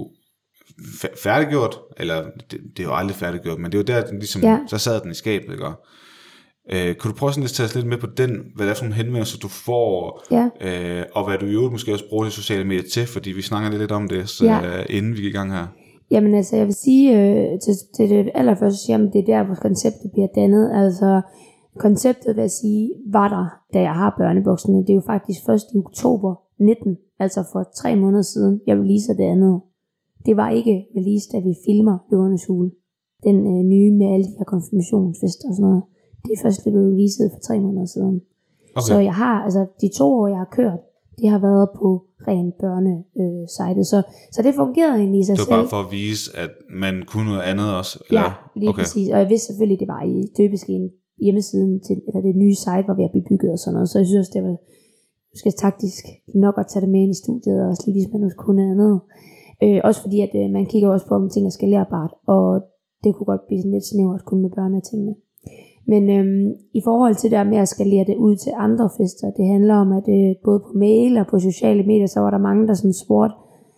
færdiggjort, eller det, det er jo aldrig færdiggjort, men det er jo der, den ligesom, ja. Så sad den i skabet, ikke? Øh, kan du prøve sådan at tage os lidt med på den, hvad det er for nogle henvendelser, du får, ja. øh, og hvad du jo måske også bruger de sociale medier til, fordi vi snakker lidt om det, så, ja. øh, inden vi gik i gang her. Jamen altså, jeg vil sige, øh, til, til det allerførste, jamen det er der, hvor konceptet bliver dannet. Altså, konceptet, vil jeg sige, var der, da jeg har børnebukserne. Det er jo faktisk først i oktober nitten, altså for tre måneder siden, jeg releaser det andet. Det var ikke released, da vi filmer Løvernes Hule. Den øh, nye med alle de her konfirmationsfester og sådan noget. Det er først blevet releaset for tre måneder siden. Okay. Så jeg har, altså de to år, jeg har kørt, det har været på ren børne-sitet. Øh, så, så det fungerede egentlig i sig selv. Det var bare for at vise, at man kunne noget andet også? Eller? Ja, lige okay. Præcis. Og jeg vidste selvfølgelig, det var i døbeskeen hjemmesiden til, eller det nye site, var ved at blive bygget og sådan noget. Så jeg synes også, det var måske taktisk nok at tage det med ind i studiet, og også lige hvis man kunne noget andet. Øh, også fordi, at øh, man kigger også på, om ting er skalerbart, og det kunne godt blive sådan lidt snævert kun med børnetingene. Men øhm, i forhold til der med at skalere det ud til andre fester, det handler om, at øh, både på mail og på sociale medier, så var der mange, der sådan spurgte,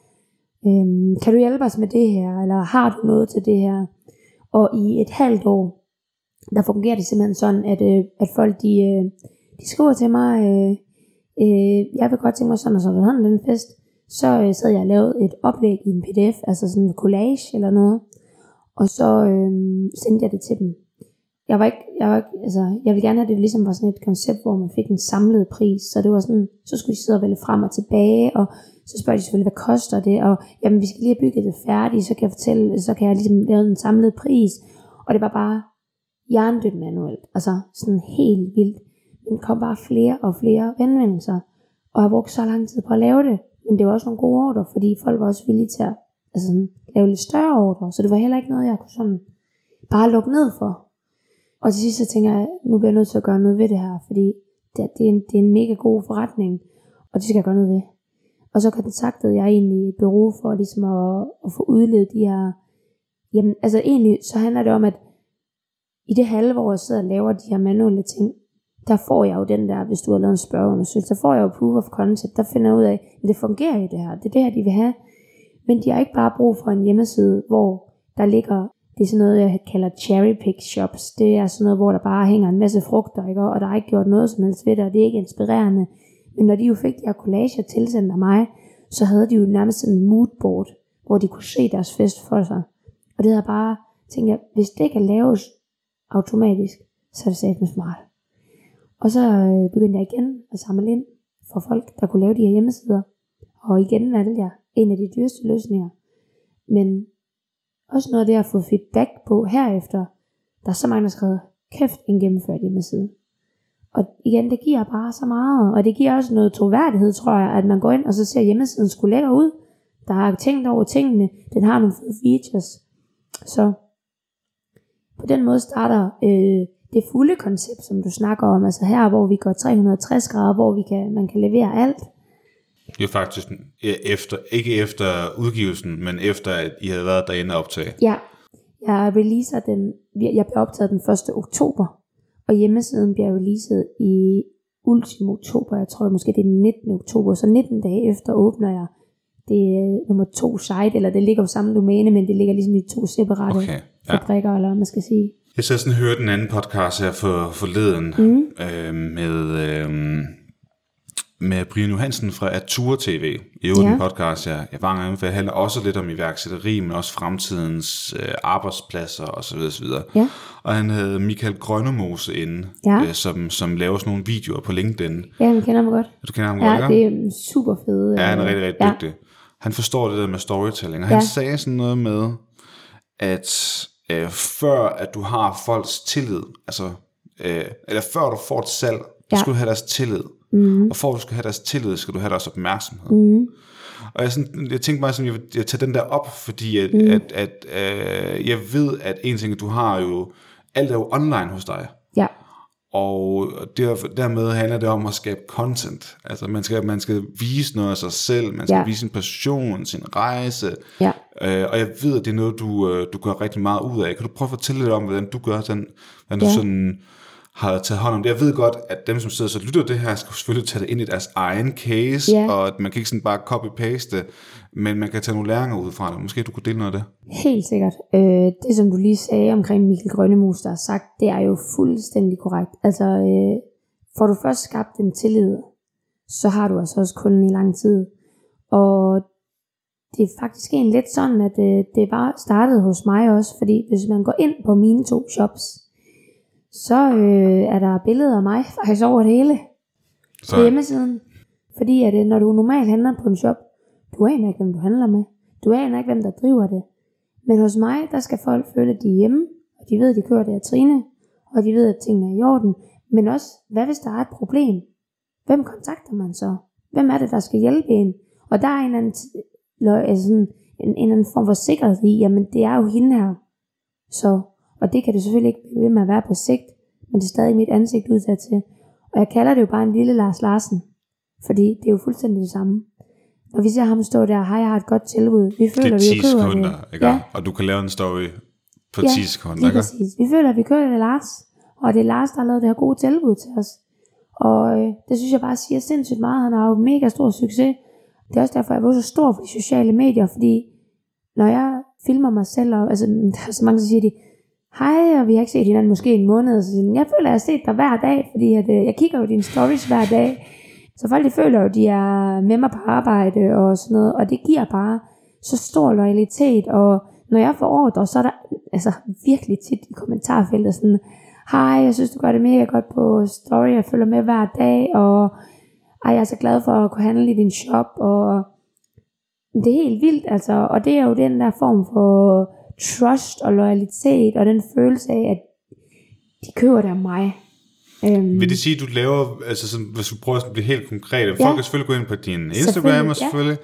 øhm, kan du hjælpe os med det her, eller har du noget til det her? Og i et halvt år, der fungerer det simpelthen sådan, at, øh, at folk de, øh, de skriver til mig, øh, øh, jeg vil godt tænke mig sådan og sådan, sådan den fest. så øh, sad jeg og lavede et oplæg i en pdf, altså sådan en collage eller noget, og så øh, sendte jeg det til dem. Jeg var ikke, jeg var ikke, altså, jeg ville gerne have det ligesom var sådan et koncept, hvor man fik en samlet pris, så det var sådan, så skulle de sidde og vælge frem og tilbage, og så spørger de selvfølgelig, hvad koster det, og jamen, vi skal lige have bygget det færdigt, så kan jeg fortælle, så kan jeg ligesom lave en samlet pris, og det var bare hjernedødt manuelt, altså sådan helt vildt. Men der kom bare flere og flere henvendelser, og jeg brugte så lang tid på at lave det, men det var også nogle gode ordre, fordi folk var også villige til at altså sådan, lave lidt større ordre, så det var heller ikke noget, jeg kunne sådan bare lukke ned for. Og til sidst så tænker jeg, nu bliver jeg nødt til at gøre noget ved det her, fordi det, det, er, en, det er en mega god forretning, og det skal jeg gøre noget ved. Og så kontaktede jeg egentlig et bureau for ligesom at, at få udlevet de her, jamen altså egentlig så handler det om, at i det halve år jeg sidder og laver de her manuelle ting, der får jeg jo den der, hvis du har lavet en spørgeundersøgelse, så får jeg jo proof of concept, der finder jeg ud af, at det fungerer i det her, det er det her de vil have. Men de har ikke bare brug for en hjemmeside, hvor der ligger, det er sådan noget, jeg kalder cherry pick shops. Det er sådan noget, hvor der bare hænger en masse frugter, ikke? Og der er ikke gjort noget som helst ved det, og det er ikke inspirerende. Men når de jo fik de her collager tilsendt af mig, så havde de jo nærmest sådan en moodboard, hvor de kunne se deres fest for sig. Og det havde bare tænkt, at hvis det kan laves automatisk, så er det satme smart. Og så begyndte jeg igen at samle ind for folk, der kunne lave de her hjemmesider. Og igen valgte jeg en af de dyreste løsninger. Men også noget af det, jeg har fået feedback på herefter, der er så mange, der har skrevet, kæft en gennemført hjemmeside. Og igen, det giver bare så meget, og det giver også noget troværdighed, tror jeg, at man går ind og så ser hjemmesiden sgu lækker ud. Der har tænkt over tingene, den har nogle fede features. Så på den måde starter øh, det fulde koncept, som du snakker om, altså her, hvor vi går tre hundrede og tres grader, hvor vi kan, man kan levere alt. Det er faktisk efter, ikke efter udgivelsen, men efter at I havde været derinde og optage. Ja, jeg releaser den, jeg bliver optaget den første oktober, og hjemmesiden bliver releaset i ultimo oktober, jeg tror måske det er den nittende oktober, så nitten dage efter åbner jeg det nummer to site, eller det ligger på samme domæne, men det ligger ligesom i to separate okay, ja. fabrikker, eller hvad man skal sige. Jeg så sådan hørte den anden podcast her for forleden mm. øh, med... Øh, med Brian Johansen fra Atur T V. I øvrigt ja. en podcast, jeg, jeg var gang, for det handler også lidt om iværksætteri, men også fremtidens øh, arbejdspladser osv. osv. Ja. Og han havde Michael Grønnemose inde, ja. øh, som, som laver sådan nogle videoer på LinkedIn. Ja, jeg kender ham godt. Du kender ham ja, godt, ikke? Det er super fed. Ja, han er rigtig, rigtig ja. dygtig. Han forstår det der med storytelling, og ja. han sagde sådan noget med, at øh, før at du har folks tillid, altså, øh, eller før du får et salg, ja. skal du have deres tillid. Mm. Og for at du skal have deres tillid, skal du have deres opmærksomhed. Mm. Og jeg, sådan, jeg tænkte mig, at jeg vil tage den der op, fordi at, mm. at, at, øh, jeg ved, at en ting, du har jo, alt er jo online hos dig. Ja. Og der, dermed handler det om at skabe content. Altså man skal, man skal vise noget af sig selv, man skal ja. vise sin passion, sin rejse. Ja. Øh, og jeg ved, at det er noget, du, du gør rigtig meget ud af. Kan du prøve at fortælle lidt om, hvordan du gør den, hvordan ja. du sådan... har taget hånd om det. Jeg ved godt, at dem, som sidder og lytter det her, skal selvfølgelig tage det ind i deres egen case, yeah. og at man kan ikke sådan bare copy-paste, men man kan tage nogle læringer ud fra det. Måske du kunne dele noget af det? Helt sikkert. Øh, det, som du lige sagde omkring Michael Grønnemose, der har sagt, det er jo fuldstændig korrekt. Altså, øh, får du først skabt en tillid, så har du altså også kunden i lang tid. Og det er faktisk egentlig lidt sådan, at øh, det bare startede hos mig også, fordi hvis man går ind på mine to shops, så øh, er der billeder af mig faktisk over det hele på hjemmesiden. Fordi at, når du normalt handler på en shop, du aner ikke, hvem du handler med. Du aner ikke, hvem der driver det. Men hos mig, der skal folk føle, at de er hjemme, og de ved, at de kører det af Trine, og de ved, at tingene er i orden. Men også, hvad hvis der er et problem? Hvem kontakter man så? Hvem er det, der skal hjælpe en? Og der er en eller anden, altså sådan, en, en eller anden form for sikkerhed i, jamen det er jo hende her. Så... Og det kan det selvfølgelig ikke blive ved med at være på sigt, men det er stadig mit ansigt udsat til. Og jeg kalder det jo bare en lille Lars Larsen, fordi det er jo fuldstændig det samme. Når vi ser ham stå der, hej, jeg har et godt tilbud. Vi føler, det er vi køber sekunder, det. Ikke? Ja. Og du kan lave en story på ja, ti sekunder. Ja, præcis. Vi føler, at vi køber det Lars, og det er Lars, der har lavet det her gode tilbud til os. Og øh, det synes jeg bare siger sindssygt meget. Han har jo mega stor succes. Det er også derfor, jeg er så stor for de sociale medier, fordi når jeg filmer mig selv, og, altså der er så mange, der siger de, hej, og vi har ikke set hinanden måske en måned, så jeg føler, at jeg har set dig hver dag, fordi at, øh, jeg kigger jo dine stories hver dag, Så folk de føler jo, de er med mig på arbejde og sådan noget, og det giver bare så stor loyalitet, og når jeg får ordre, så er der altså virkelig tit i kommentarfeltet sådan, hej, jeg synes du gør det mega godt på story, jeg følger med hver dag, og ej, jeg er så glad for at kunne handle i din shop, og det er helt vildt, altså, og det er jo den der form for trust og loyalitet, og den følelse af, at de køber det af mig. Um, Vil det sige, at du laver, altså sådan, hvis du prøver at blive helt konkret, ja. Folk kan selvfølgelig gå ind på din Instagram og selvfølgelig,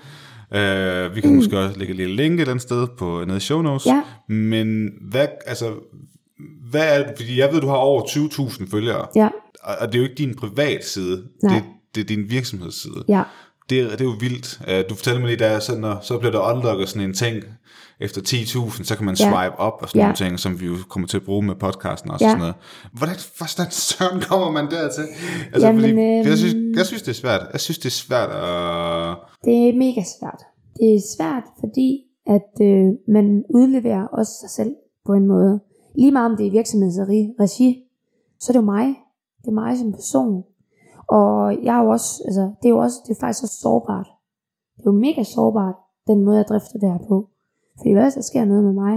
ja. uh, vi kan mm. måske også lægge et lille link et eller andet sted på nede i show notes, ja. Men hvad, altså, hvad er det, fordi jeg ved, du har over tyve tusind følgere, ja. Og det er jo ikke din privat side, det, det er din virksomhedsside. Ja. Det, det er jo vildt. Du fortæller mig lige, der sådan, når, så bliver der unlocket sådan en ting, efter ti tusind, så kan man swipe ja. Op og sådan ja. Nogle ting, som vi jo kommer til at bruge med podcasten også. Ja. Og sådan noget. Hvordan, hvordan søren kommer man dertil? Altså, Jamen, fordi, øh, jeg, synes, jeg synes, det er svært. Jeg synes, det er svært at... Det er mega svært. Det er svært, fordi at øh, man udleverer også sig selv på en måde. Lige meget om det er virksomhedsregi, så er det jo mig. Det er mig som person. Og jeg er jo også, altså, det er jo også, det er faktisk så sårbart. Det er jo mega sårbart, den måde, jeg drifter det her på. Fordi hvad så sker noget med mig?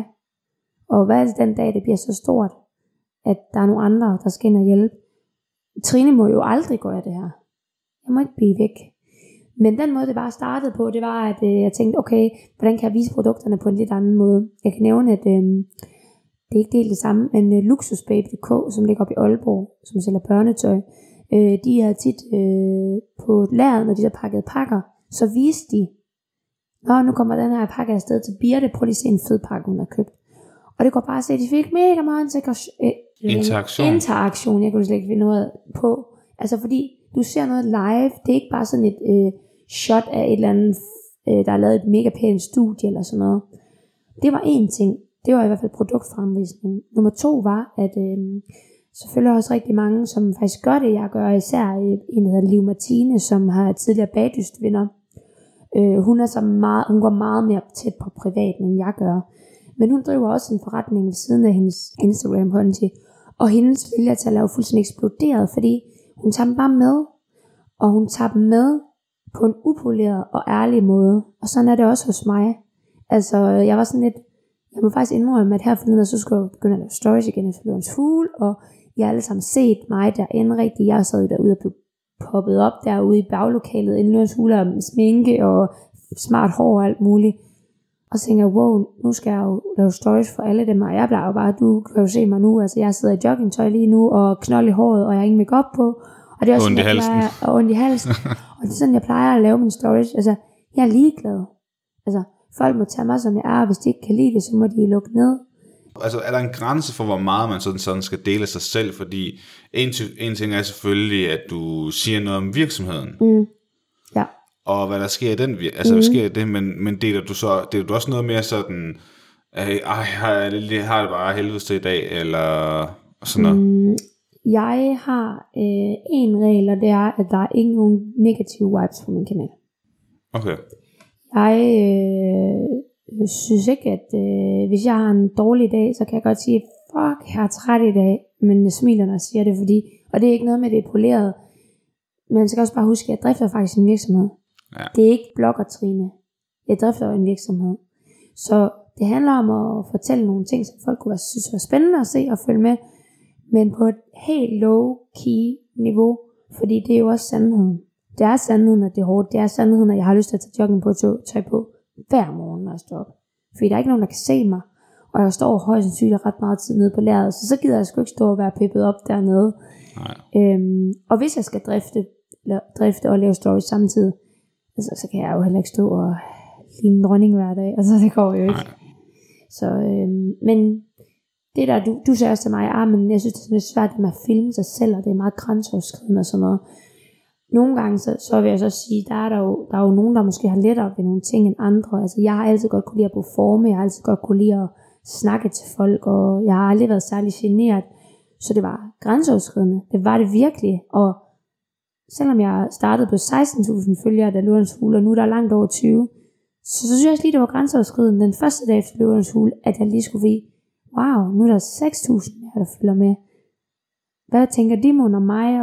Og hvad er det den dag, det bliver så stort, at der er nogle andre, der skal ind og hjælpe? Trine må jo aldrig gøre det her. Jeg må ikke blive væk. Men den måde, det bare startede på, det var, at øh, jeg tænkte, okay, hvordan kan jeg vise produkterne på en lidt anden måde? Jeg kan nævne, at øh, det er ikke helt det samme, men øh, luxusbaby punktum d k, som ligger op i Aalborg, som sælger børnetøj, øh, de er tit øh, på lageret, når de der pakkede pakker, så viste de, nå, nu kommer den her pakke afsted til Birte, prøv lige at se en fed pakke, hun har købt. Og det går bare at se, at de fik mega meget øh, interaktion. interaktion, jeg kunne slet ikke finde noget på. Altså fordi, du ser noget live, det er ikke bare sådan et øh, shot af et eller andet, øh, der er lavet et mega pænt studie eller sådan noget. Det var én ting, det var i hvert fald produktfremvisning. Nummer to var, at øh, selvfølgelig også rigtig mange, som faktisk gør det, jeg gør, især en, der hedder Liv Martine, som har tidligere bagdystvinder. Øh, hun er så meget, hun går meget mere tæt på privaten, end jeg gør. Men hun driver også en forretning ved siden af hendes Instagram-konti. Og hendes følgertal er jo fuldstændig eksploderet, fordi hun tager dem bare med. Og hun tager dem med på en upoleret og ærlig måde. Og sådan er det også hos mig. Altså, jeg var sådan lidt, jeg må faktisk indrømme, at her forleden, så skulle jeg begynde at lave stories igen efter Løvens Hule. Og jeg har alle sammen set mig derinde rigtigt. Jeg sad derude og blev poppet op derude i baglokalet, inden Løvens Hule og sminke og smart hår og alt muligt. Og så tænker jeg, wow, nu skal jeg jo lave stories for alle dem, og jeg bliver jo bare, du kan jo se mig nu, altså jeg sidder i joggingtøj lige nu, og knold i håret, og jeg har ingen makeup på, og det er også ondt i halsen. Plejer, og ondt i halsen, og det er sådan, jeg plejer at lave mine stories, altså jeg er ligeglad, altså folk må tage mig som jeg er, og hvis de ikke kan lide det, så må de lukke ned. Altså er der en grænse for, hvor meget man sådan, sådan skal dele sig selv, fordi en, en ting er selvfølgelig, at du siger noget om virksomheden, mm. ja. Og hvad der sker i den, altså mm. hvad sker i det, men, men deler du så, deler du også noget mere sådan, ej, jeg har det bare helvedes til i dag, eller sådan noget? Mm, jeg har øh, en regel, og det er, at der er ikke nogen negative vibes på min kanal. Okay. Jeg øh, synes ikke, at øh, hvis jeg har en dårlig dag, så kan jeg godt sige, fuck, jeg er træt i dag, men jeg smiler, når jeg siger det, fordi, og det er ikke noget med, det er poleret, men man skal også bare huske, at jeg drifter faktisk en virksomhed. Ja. Det er ikke blogger Trine. Jeg drifter en virksomhed. Så det handler om at fortælle nogle ting, som folk kunne synes var spændende at se og følge med, men på et helt low-key niveau, fordi det er jo også sandheden. Det er sandheden, at det er hårdt. Det er sandheden, at jeg har lyst til at tage jogging på og tøj på hver morgen, når jeg står op. Fordi der er ikke nogen, der kan se mig. Og jeg står højst sandsynligt ret meget tid nede på lærret, så så gider jeg sgu ikke stå og være pippet op dernede. Nej. Øhm, og hvis jeg skal drifte, drifte og lave stories samtidig, altså, så kan jeg jo heller ikke stå og ligne en dronning hver dag. Altså, det går jo ikke. Nej. Så, øhm, men det der, du, du sagde også til mig, ah, men jeg synes, det er svært med at filme sig selv, og det er meget grænseoverskridende og sådan noget. Nogle gange, så, så vil jeg så sige, der er der, jo, der er jo nogen, der måske har lettere ved nogle ting end andre. Altså, jeg har altid godt kunne lide at performe, jeg har altid godt kunne lide at snakke til folk, og jeg har aldrig været særlig generet. Så det var grænseoverskridende. Det var det virkelig, og selvom jeg startede på seksten tusind følgere, da Løvens Hule, og nu er der langt over tyve, så, så synes jeg også lige, det var grænseoverskridende den første dag efter Løvens Hule, at jeg lige skulle vide, wow, nu er der seks tusind, der følger med. Hvad tænker de mon om mig, og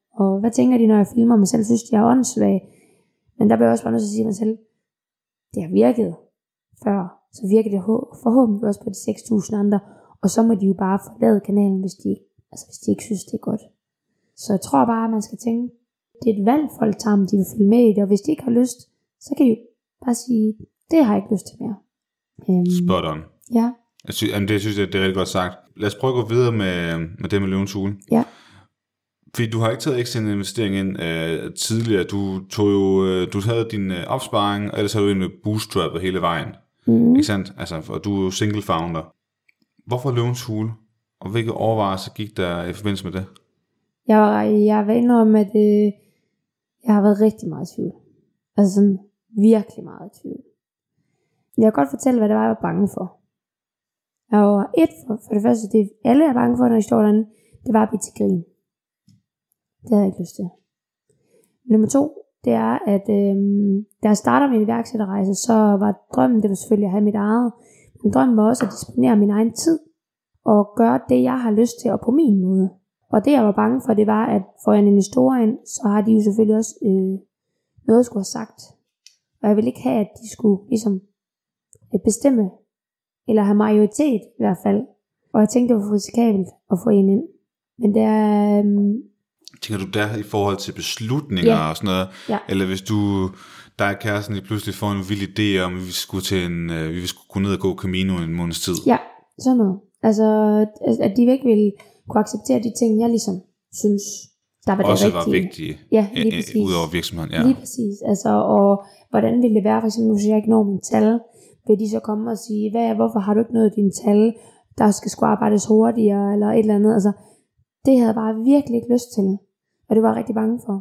Og hvad tænker de, når jeg filmer mig selv? Synes de, jeg er åndssvag? Men der bliver jeg også bare nødt til at sige mig selv, det har virket før, så virker det forhåbentlig også på de seks tusind andre, og så må de jo bare forlade kanalen, hvis de, altså hvis de ikke synes, det er godt. Så jeg tror bare, at man skal tænke, det er et valg, folk tager, om de vil følge med i det, og hvis de ikke har lyst, så kan de jo bare sige, det har jeg ikke lyst til mere. Um, Spot on. Ja. Jeg synes, jamen det synes jeg, det er rigtig godt sagt. Lad os prøve at gå videre med, med det med Løvens Hule. Ja. Fordi du har ikke taget ekstern investering ind øh, tidligere. Du tog jo, øh, du havde din øh, opsparing, og ellers har du ind med bootstrappet hele vejen. Mm. Ikke sandt? Altså, og du er jo single founder. Hvorfor Løvens Hule? Og hvilke overvejelser gik der i forbindelse med det? Jeg var, jeg var inde om, at øh, jeg har været rigtig meget i tvivl. Altså sådan virkelig meget i tvivl. Jeg kan godt fortælle, hvad det var, jeg var bange for. Jeg var et for, for det første, det alle er bange for, når de står derinde, det var at blive til grin. Det havde jeg ikke lyst til. Nummer to, det er, at øh, da jeg starter min iværksætterrejse, så var drømmen, det var selvfølgelig at have mit eget. Men drømmen var også at disponere min egen tid, og gøre det, jeg har lyst til, og på min måde. Og det, jeg var bange for, det var, at får jeg en investor ind, så har de jo selvfølgelig også øh, noget, at skulle have sagt. Og jeg ville ikke have, at de skulle ligesom bestemme, eller have majoritet i hvert fald. Og jeg tænkte, det var risikabelt at få en ind. Men det er... Øh, Tænker du der i forhold til beslutninger ja. og sådan noget? Ja. Eller hvis du, der er kæresten, lige pludselig får en vild idé om, at vi skulle til en, øh, vi skulle gå ned og gå Camino en måneds tid? Ja, sådan noget. Altså, at de ikke ville kunne acceptere de ting, jeg ligesom synes, der var også det rigtige. Også var vigtige, ja, lige præcis. Ud over virksomheden. Ja. Lige præcis. Altså, og hvordan ville det være, for eksempel, nu siger jeg ikke noget om min tal, vil de så komme og sige, hvad, hvorfor har du ikke nået dine tal, der skal sgu arbejdes hurtigere, eller et eller andet. Altså, det havde jeg bare virkelig ikke lyst til. Og det var jeg rigtig bange for.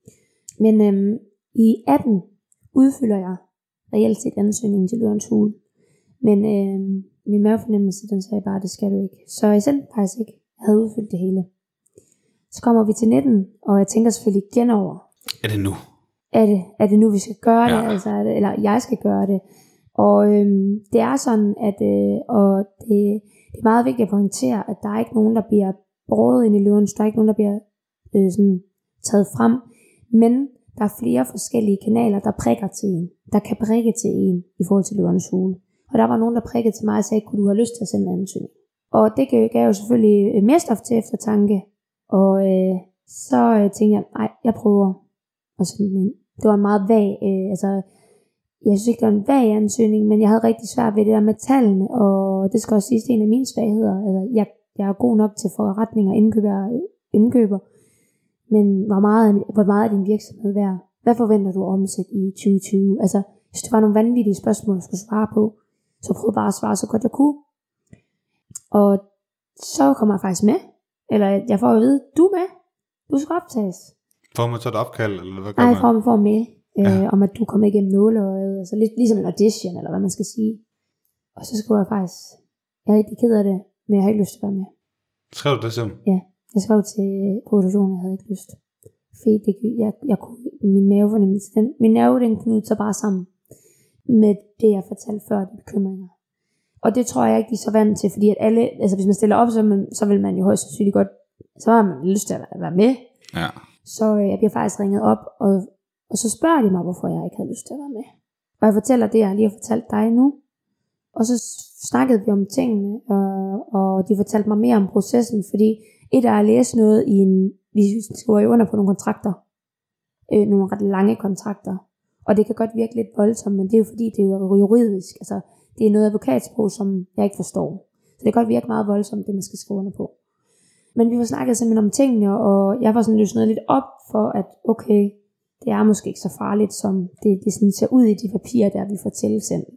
Men øhm, i atten udfylder jeg reelt set ansøgningen til Løvens Hule. Men øhm, min mavefornemmelse, den sagde bare, det skal du ikke. Så jeg sendte faktisk ikke. Jeg havde udfyldt det hele. Så kommer vi til nitten, og jeg tænker selvfølgelig igen over. Er det nu? Er det, er det nu, vi skal gøre det? Ja. Altså, er det, eller jeg skal gøre det. Og øhm, det er sådan, at øh, og det, det er meget vigtigt at pointere, at der er ikke nogen, der bliver båret ind i Løvens. Der er ikke nogen, der bliver øh, sådan, taget frem. Men der er flere forskellige kanaler, der prikker til en. Der kan prikke til en i forhold til Løvens Hule. Og der var nogen, der prikkede til mig og sagde, kunne du have lyst til at sende en ansøgning? Og det gav jo selvfølgelig mere stof til eftertanke. Og øh, så øh, tænkte jeg, nej, jeg prøver at sende den ind. Det var en meget vag, øh, altså, jeg synes ikke, det var en vag ansøgning, men jeg havde rigtig svært ved det der med tallene, og det skal også siges, det er en af mine svagheder. Altså, jeg, jeg er god nok til forretning og indkøber, indkøber, men hvor meget, hvor meget er din virksomhed værd? Hvad forventer du at omsætte i tyve tyve? Altså, hvis det var nogle vanvittige spørgsmål, jeg skulle svare på, så prøvede bare at svare så godt jeg kunne. Og så kommer jeg faktisk med. Eller jeg får at vide, du er med. Du skal optages. Får man så et opkald? Eller hvad gør Nej, man? jeg får, får en mail. Øh, Ja. om at du kommer igennem nåleøjet. Altså lidt ligesom en audition, eller hvad man skal sige. Og så skulle jeg faktisk, jeg er rigtig ked af det, men jeg har ikke lyst til at være med. Skrev du det simpelthen? Ja, jeg skrev til produktionen, jeg havde ikke lyst. Fordi det, jeg, jeg kunne, min mavefornemmelse, den, min nerve, den knudte sig bare sammen med det, jeg fortalte før, de bekymringer. Og det tror jeg ikke, de er så vant til, fordi at alle, altså hvis man stiller op, så, man, så vil man jo højst sandsynligt godt, så har man lyst til at være med. Ja. Så øh, jeg bliver faktisk ringet op, og, og så spørger de mig, hvorfor jeg ikke havde lyst til at være med. Og jeg fortæller det, jeg lige har fortalt dig nu. Og så snakkede vi om tingene, og, og de fortalte mig mere om processen, fordi et er at læse noget i en, vi skriver jo under på nogle kontrakter, øh, nogle ret lange kontrakter, og det kan godt virke lidt voldsomt, men det er jo fordi, det er jo juridisk, altså det er noget advokatsprog, som jeg ikke forstår. Så det kan godt virke meget voldsomt, det man skal skrive under på. Men vi var snakket simpelthen om tingene, og jeg var sådan løsnet lidt op for, at okay, det er måske ikke så farligt, som det, det sådan ser ud i de papirer, der vi får tilsendt.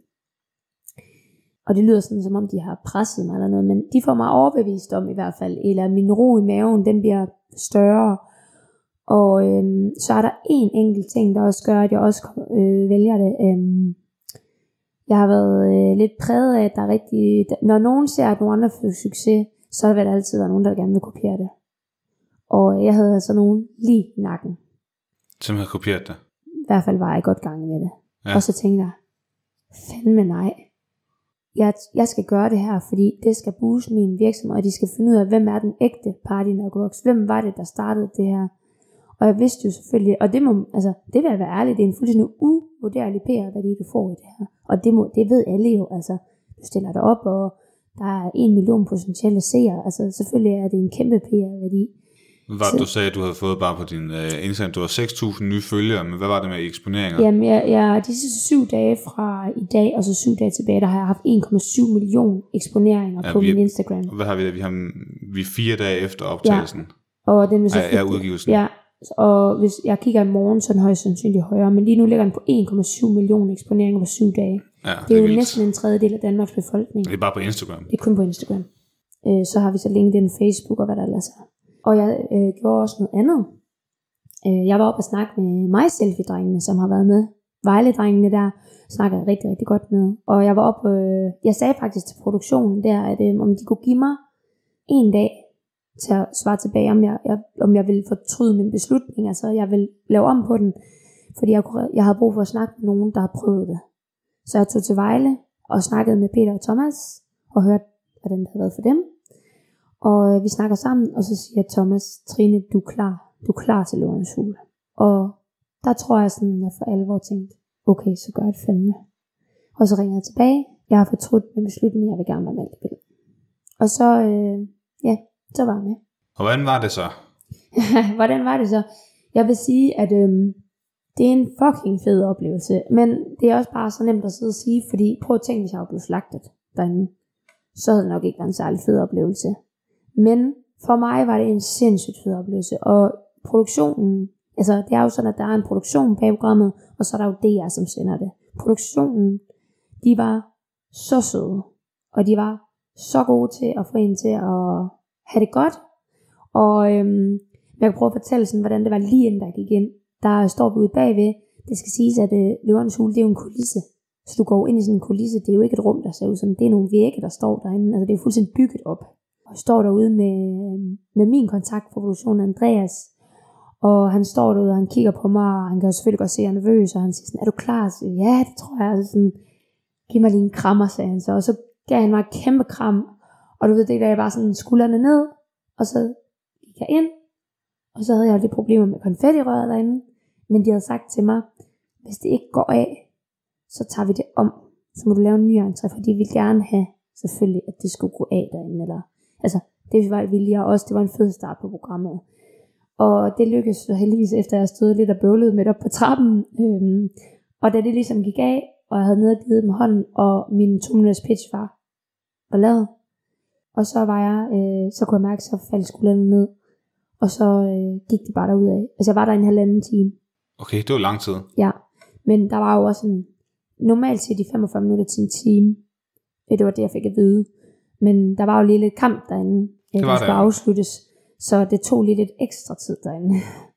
Og det lyder sådan, som om de har presset mig eller noget, men de får mig overbevist om i hvert fald, eller min ro i maven, den bliver større. Og øhm, så er der en enkelt ting, der også gør, at jeg også øh, vælger det. Øhm, jeg har været øh, lidt præget af, at der er rigtig, når nogen ser, at nogen andre får succes, så vil der altid være nogen, der gerne vil kopiere det. Og jeg havde altså nogen lige i nakken. Som havde kopieret det? I hvert fald var jeg godt gang med det. Ja. Og så tænkte jeg, fandme nej. Jeg, jeg skal gøre det her, fordi det skal booste min virksomhed, og de skal finde ud af, hvem er den ægte Party Nok Voks. Hvem var det, der startede det her? Og jeg vidste jo selvfølgelig, og det må, altså, det vil jeg være ærlig, det er en fuldstændig uvurderlig P R-værdi, du får i det her. Og det, må, det ved alle jo, altså, du stiller dig op, og der er en million potentielle seere, altså selvfølgelig er det en kæmpe P R-værdi. Hvad var det, du sagde, at du havde fået bare på din uh, Instagram? Du har seks tusind nye følgere, men hvad var det med eksponeringer? Jamen, jeg, jeg, de sidste syv dage fra i dag, og så syv dage tilbage, der har jeg haft en komma syv million eksponeringer ja, på min Instagram. Hvad har vi der? Vi har vi er fire dage efter optagelsen. Ja, og den vil så er udgivelsen. Ja, og hvis jeg kigger i morgen, så er den højst sandsynligt højere, men lige nu ligger den på en komma syv millioner eksponeringer på syv dage. Ja, det, det er jo vildt. Næsten en tredjedel af Danmarks befolkning. Det er bare på Instagram. Det er kun på Instagram. Øh, så har vi så LinkedIn, Facebook og hvad der ellers er. Og jeg øh, gjorde også noget andet. Øh, jeg var oppe og snakke med mig selfie-drengene, som har været med. Vejle-drengene der snakker jeg rigtig, rigtig godt med. Og jeg var oppe, øh, jeg sagde faktisk til produktionen der, at øh, om de kunne give mig en dag til at svare tilbage, om jeg, jeg, om jeg ville fortryde min beslutning, altså jeg ville lave om på den, fordi jeg, jeg havde brug for at snakke med nogen, der havde prøvet det. Så jeg tog til Vejle og snakkede med Peter og Thomas, og hørte, hvordan det havde været for dem. Og øh, vi snakker sammen, og så siger Thomas, Trine, du er klar, du er klar til Løvernes Hule. Og der tror jeg sådan, jeg for alvor tænkte, okay, så gør jeg det fandme. Og så ringer jeg tilbage, jeg har fortrudt min beslutning, jeg vil gerne være med det. Og så, øh, ja, så var jeg med. Og hvordan var det så? Hvordan var det så? Jeg vil sige, at øhm, det er en fucking fed oplevelse. Men det er også bare så nemt at sidde og sige, fordi prøv at tænke, hvis jeg var blevet slagtet derinde. Så havde det nok ikke været en særlig fed oplevelse. Men for mig var det en sindssygt fed oplevelse. Og produktionen, altså det er jo sådan, at der er en produktion bag programmet, og så er der jo D R, som sender det. Produktionen, de var så søde. Og de var så gode til at få en til at have det godt. Og øhm, jeg kan prøve at fortælle sådan, hvordan det var lige inden der gik ind. Der står vi ude bagved. Det skal siges, at øh, Løvernes Hule, det er jo en kulisse. Så du går ind i sådan en kulisse. Det er jo ikke et rum, der ser ud sådan. Det er nogle vægge, der står derinde. Altså det er fuldstændig bygget op. Og jeg står derude med, med min kontakt for produktionen, Andreas. Og han står derude, og han kigger på mig. Og han kan jo selvfølgelig godt se, at jeg er nervøs. Og han siger sådan, er du klar? Så, ja, det tror jeg. Altså sådan, giv mig lige en krammer, sagde han så. Og så gav han mig et kæmpe kram. Og du ved, det der jeg bare sådan skuldrene ned. Og så gik jeg ind. Og så havde jeg jo lidt problemer med konfettirøret derinde. Men de havde sagt til mig, hvis det ikke går af, så tager vi det om. Så må du lave en ny entré, for de ville gerne have selvfølgelig, at det skulle gå af derinde. Eller, altså, det var vildt jeg også. Det var en fed start på programmet. Og det lykkedes så heldigvis, efter jeg stod lidt og bøvlede midt op på trappen. Øhm, og da det ligesom gik af, og jeg havde nedgivet med hånden, og min to minutters pitch var, var lavet. Og så var jeg, øh, så kunne jeg mærke, så faldt skuldrene ned. Og så øh, gik det bare derudad. Altså jeg var der en halvanden time. Okay, det var lang tid. Ja, men der var jo også en, normalt set de femogfyrre minutter til en time. Det var det, jeg fik at vide. Men der var jo lige lidt kamp derinde. Det var der skulle afsluttes. Så det tog lige lidt ekstra tid derinde.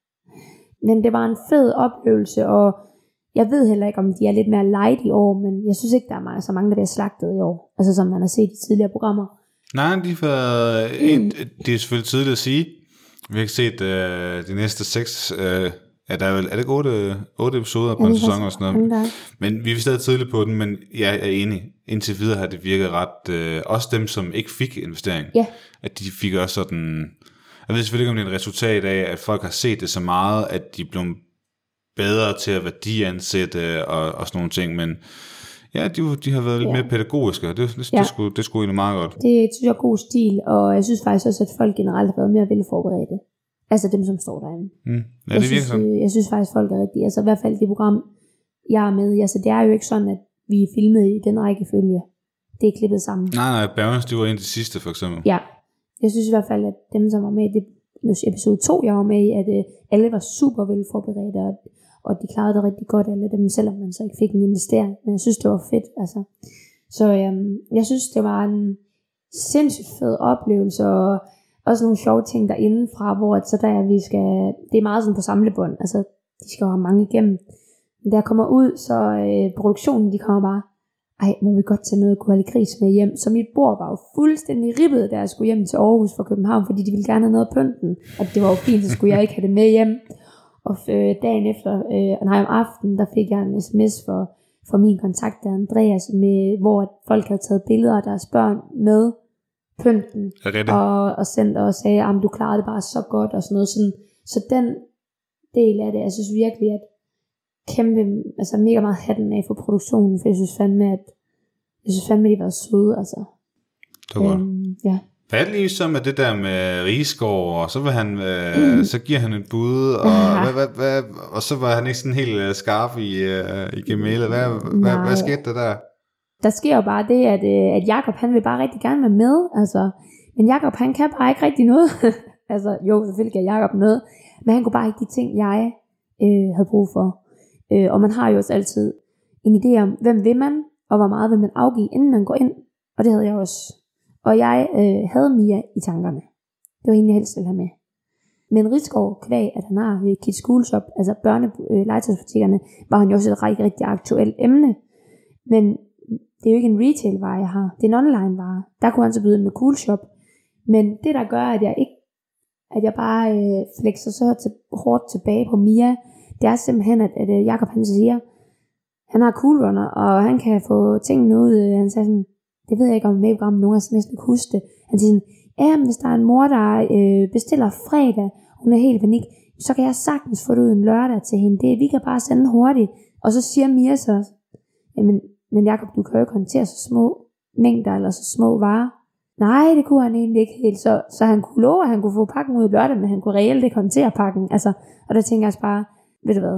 Men det var en fed oplevelse, og jeg ved heller ikke, om de er lidt mere light i år, men jeg synes ikke, der er så mange, der bliver slagtet i år. Altså som man har set i tidligere programmer. Nej, de var, en, det er selvfølgelig tidligt at sige. Vi har ikke set uh, de næste seks, uh, er, der, er det ikke otte, otte episoder på ja, en sæson og sådan noget. Men vi er stadig tidligt på den, men jeg er enig. Indtil videre har det virket ret, uh, også dem, som ikke fik investering, ja. At de fik også sådan, jeg ved selvfølgelig ikke, om det er et resultat af, at folk har set det så meget, at de blev bedre til at værdiansætte og, og sådan nogle ting, men ja, de, de har været lidt ja. mere pædagogiske, og det, det, ja. det, skulle, det skulle egentlig meget godt. Det synes jeg er god stil, og jeg synes faktisk også, at folk generelt har været mere velforberedte. Altså dem, som står derinde. Mm. Ja, jeg, det synes, sådan. jeg synes faktisk, folk er rigtige. Altså i hvert fald det program, jeg er med i. Altså det er jo ikke sådan, at vi er filmet i den rækkefølge. Det er klippet sammen. Nej, nej, Barons, det var en af de sidste, for eksempel. Ja, jeg synes i hvert fald, at dem, som var med i det, episode to, jeg var med i, at øh, alle var super velforberedte, og, og de klarede det rigtig godt, alle dem, selvom man så ikke fik en investering. Men jeg synes, det var fedt. Altså. Så øhm, jeg synes, det var en sindssygt fed oplevelse, og også nogle sjove ting derindefra, hvor så der vi skal, det er meget sådan på samlebånd, altså de skal jo have mange igennem. Men da jeg kommer ud, så øh, produktionen, de kommer bare, ej, må vi godt tage noget Koali Gris med hjem. Så mit bord var jo fuldstændig ribbet, da jeg skulle hjem til Aarhus fra København, fordi de ville gerne have noget af pynten. Og det var jo fint, så skulle jeg ikke have det med hjem. Og øh, dagen efter, øh, nej om aftenen, der fik jeg en sms for, for min kontakt af Andreas, med, hvor folk havde taget billeder af deres børn med pynten. Og, og sendt og sagde, at du klarede det bare så godt og sådan noget. Sådan, så den del af det. Jeg synes virkelig, at kæmpe, altså mega meget hatten af for produktionen, for jeg synes fandme, at jeg synes fandme, at de var søde, altså. Det var øhm, ja. Hvad er det lige så med det der med Risgaard, og så, vil han, øh, mm. så giver han et bud, og, ja. hvad, hvad, hvad, og så var han ikke sådan helt uh, skarp i, uh, i gemælet. Hvad, hvad, hvad skete der der? Der sker jo bare det, at, at Jakob han vil bare rigtig gerne være med, altså. Men Jakob han kan bare ikke rigtig noget. altså jo, selvfølgelig kan Jakob noget, men han kunne bare ikke de ting, jeg øh, havde brug for. Øh, og man har jo også altid en idé om, hvem vil man, og hvor meget vil man afgive, inden man går ind. Og det havde jeg også. Og jeg øh, havde Mia i tankerne. Det var hende, jeg helst ville have med. Men Risgaard, kvæg, at han har ved Kids School Shop, altså børnelegetøjsbutikkerne, var han jo også et rigtig, rigtig aktuelt emne. Men det er jo ikke en retail-vare, jeg har. Det er en online-vare. Der kunne han så byde med Cool Shop. Men det, der gør, at jeg ikke, at jeg bare øh, flexer så til, hårdt tilbage på Mia, det er simpelthen, at, at Jakob han siger, han har Cool Runner, og han kan få tingene ud. Han sagde sådan, det ved jeg ikke om med i programmet, nogen har næsten ikke huske det. Han siger sådan, ja, men hvis der er en mor, der øh, bestiller fredag, hun er helt i panik, så kan jeg sagtens få det ud en lørdag til hende. Det, vi kan bare sende hurtigt. Og så siger Mia så, jamen, men Jakob, du kan jo ikke håndtere så små mængder, eller så små varer. Nej, det kunne han egentlig ikke helt. Så, så han kunne love, at han kunne få pakken ud i lørdag, men han kunne reelt ikke håndtere pakken. Altså, og der tænker jeg bare, ved du hvad,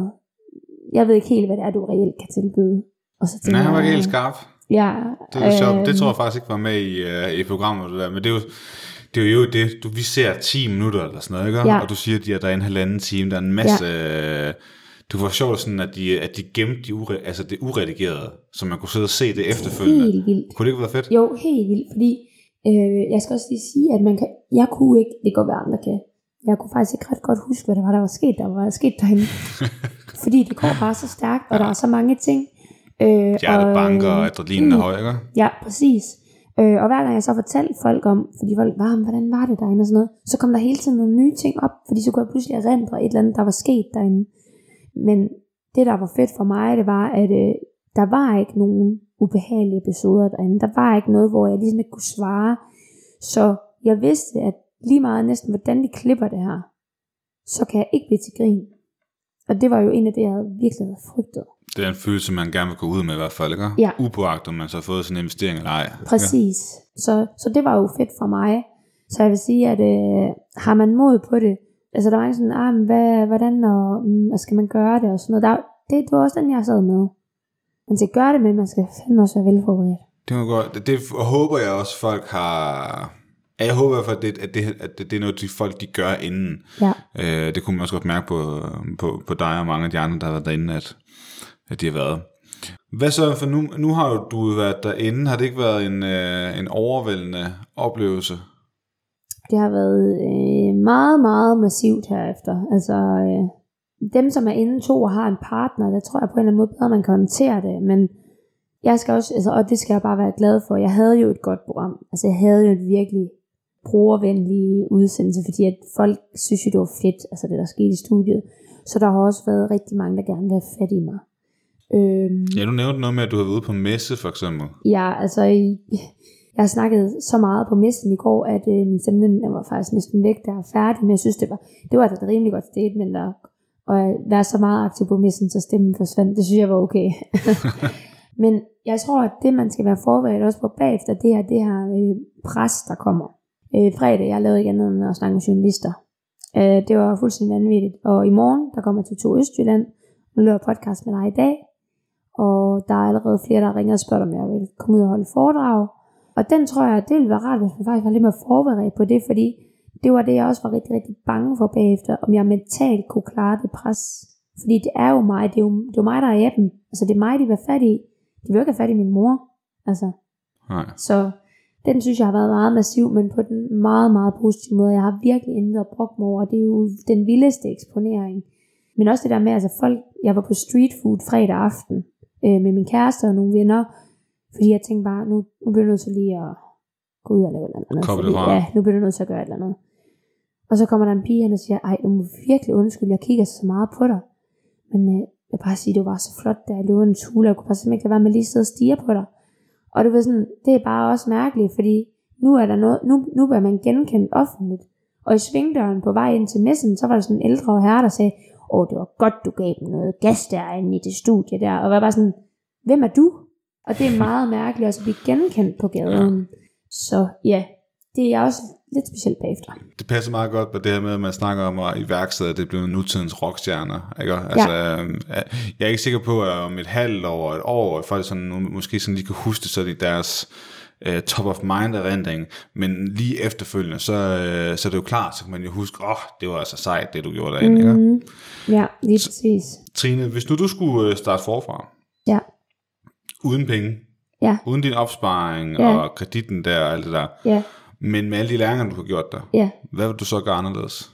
jeg ved ikke helt, hvad det er, du reelt kan tilbyde. Og så Nej, han var ikke helt skarp. Ja, det, er sjovt. øh, det tror jeg faktisk ikke var med i, uh, i programmet, det der. Men det er jo, det er jo det, du, vi ser ti minutter eller sådan noget, ikke? Ja. Og du siger, at der er en halvanden time, der er en masse... Ja. Øh, det var sjovt sådan, at de, at de gemte de ure, altså det uredigerede, så man kunne sidde og se det efterfølgende. Helt vildt. Kunne det ikke være fedt? Jo, helt vildt, fordi øh, jeg skal også lige sige, at man kan, jeg kunne ikke, det går være andre kan, jeg kunne faktisk ikke ret godt huske, hvad der var, der var sket, der var sket derinde. fordi det går bare så stærkt, og ja. Der er så mange ting. Øh, Hjertet banker, og adrenalinen er høj, ikke? Ja, præcis. Øh, og hver gang jeg så fortalte folk om, fordi folk var, hvordan var det derinde og sådan noget, så kom der hele tiden nogle nye ting op, fordi så kunne jeg pludselig erindre et eller andet, der var sket derinde. Men det, der var fedt for mig, det var, at øh, der var ikke nogen ubehagelige episoder derinde. Der var ikke noget, hvor jeg ligesom ikke kunne svare. Så jeg vidste, at lige meget næsten, hvordan de klipper det her, så kan jeg ikke blive til grin. Og det var jo en af det, jeg havde virkelig havde frygtet. Det er en følelse, man gerne vil gå ud med i hvert fald, ikke? Ja. Upåagtet, om man så har fået sådan en investering eller ej. Præcis. Ja. Så, så det var jo fedt for mig. Så jeg vil sige, at øh, har man mod på det, altså der var ikke sådan, ah, men hvad, hvordan og, mm, og skal man gøre det og sådan noget. Der, det, det var også den, jeg sad med. Man skal gøre det, men man skal fandme også være velforberedt. Det var godt. Det, det håber jeg også, folk har... Jeg håber i hvert fald, at det, at det, at det, det er noget, de folk de gør inden. Ja. Øh, det kunne man også godt mærke på, på, på dig og mange af de andre, der har været derinde, at, at de har været. Hvad så? For nu, nu har du været derinde. Har det ikke været en, øh, en overvældende oplevelse? Det har været øh, meget, meget massivt herefter. Altså, øh, dem som er inde to og har en partner, der tror jeg på en eller anden måde bedre, man kan håndtere det. Men jeg skal også, altså, og det skal jeg bare være glad for. Jeg havde jo et godt program. Altså, jeg havde jo et virkelig brugervenlig udsendelse, fordi at folk synes jo, det var fedt, altså det der skete i studiet. Så der har også været rigtig mange, der gerne vil have fat i mig. Øhm, ja, du nævnte noget med, at du har været ude på messe, for eksempel. Ja, altså, jeg har snakket så meget på messen i går, at øh, min stemme, den var faktisk næsten væk, der er færdig, men jeg synes, det var, det var et rimelig godt statement, og, og at være så meget aktiv på messen, så stemmen forsvandt, det synes jeg var okay. Men jeg tror, at det, man skal være forberedt også på bagefter, det er det her øh, pres, der kommer. Øh, fredag, jeg lavede ikke andet end at snakke med journalister. Øh, det var fuldstændig vanvittigt. Og i morgen, der kommer jeg til to Østjylland. Nu laver jeg podcast med dig i dag. Og der er allerede flere, der ringer og spørger, om jeg vil komme ud og holde foredrag. Og den tror jeg, det ville være rart, hvis man faktisk var lidt mere forberedt på det, fordi det var det, jeg også var rigtig, rigtig bange for bagefter, om jeg mentalt kunne klare det pres. Fordi det er jo mig, det er jo, det er jo mig, der er i appen. Altså det er mig, de vil have fat i. De vil jo ikke have fat i min mor. Altså. Nej. Så den synes jeg har været meget massiv, men på den meget, meget positive måde. Jeg har virkelig intet at brokke mig over. Det er jo den vildeste eksponering. Men også det der med, altså folk, jeg var på street food fredag aften øh, med min kæreste og nogle venner, fordi jeg tænkte bare, nu, nu bliver jeg nødt til lige at gå ud og lave et eller andet. Fordi, ja, nu bliver jeg nødt til at gøre et eller andet. Og så kommer der en pige hen og siger, ej, du må virkelig undskylde, jeg kigger så meget på dig. Men øh, jeg vil bare sige, det var bare så flot, da jeg løb en tule, jeg kunne bare simpelthen ikke lade være med lige at sidde og stige på dig. Og det var sådan, det er bare også mærkeligt, fordi nu er der noget, nu, nu bliver man genkendt offentligt. Og i svingdøren på vej ind til messen, så var der sådan en ældre herre, der sagde, åh, det var godt, du gav dem noget gas derinde i det studie der, og jeg var bare sådan, hvem er du? Og det er meget mærkeligt også at blive genkendt på gaden. Ja. Så ja, det er også lidt specielt bagefter. Det passer meget godt på det her med, at man snakker om at iværksætte, at det er blevet nutidens rockstjerner. Ikke? Altså, ja. øh, jeg er ikke sikker på, at om et halvt år, et år, at folk sådan, måske sådan lige kan huske det, så det er deres uh, top of mind erindring, men lige efterfølgende, så, uh, så er det jo klart, så kan man jo huske, åh, oh, det var altså sejt, det du gjorde derinde. Mm-hmm. Ikke? Ja, lige præcis. Så, Trine, hvis nu du skulle starte forfra, ja. uden penge, ja. uden din opsparing ja. og kreditten der og alt det der, ja. men med alle de læringer, du har gjort der, ja. hvad vil du så gøre anderledes?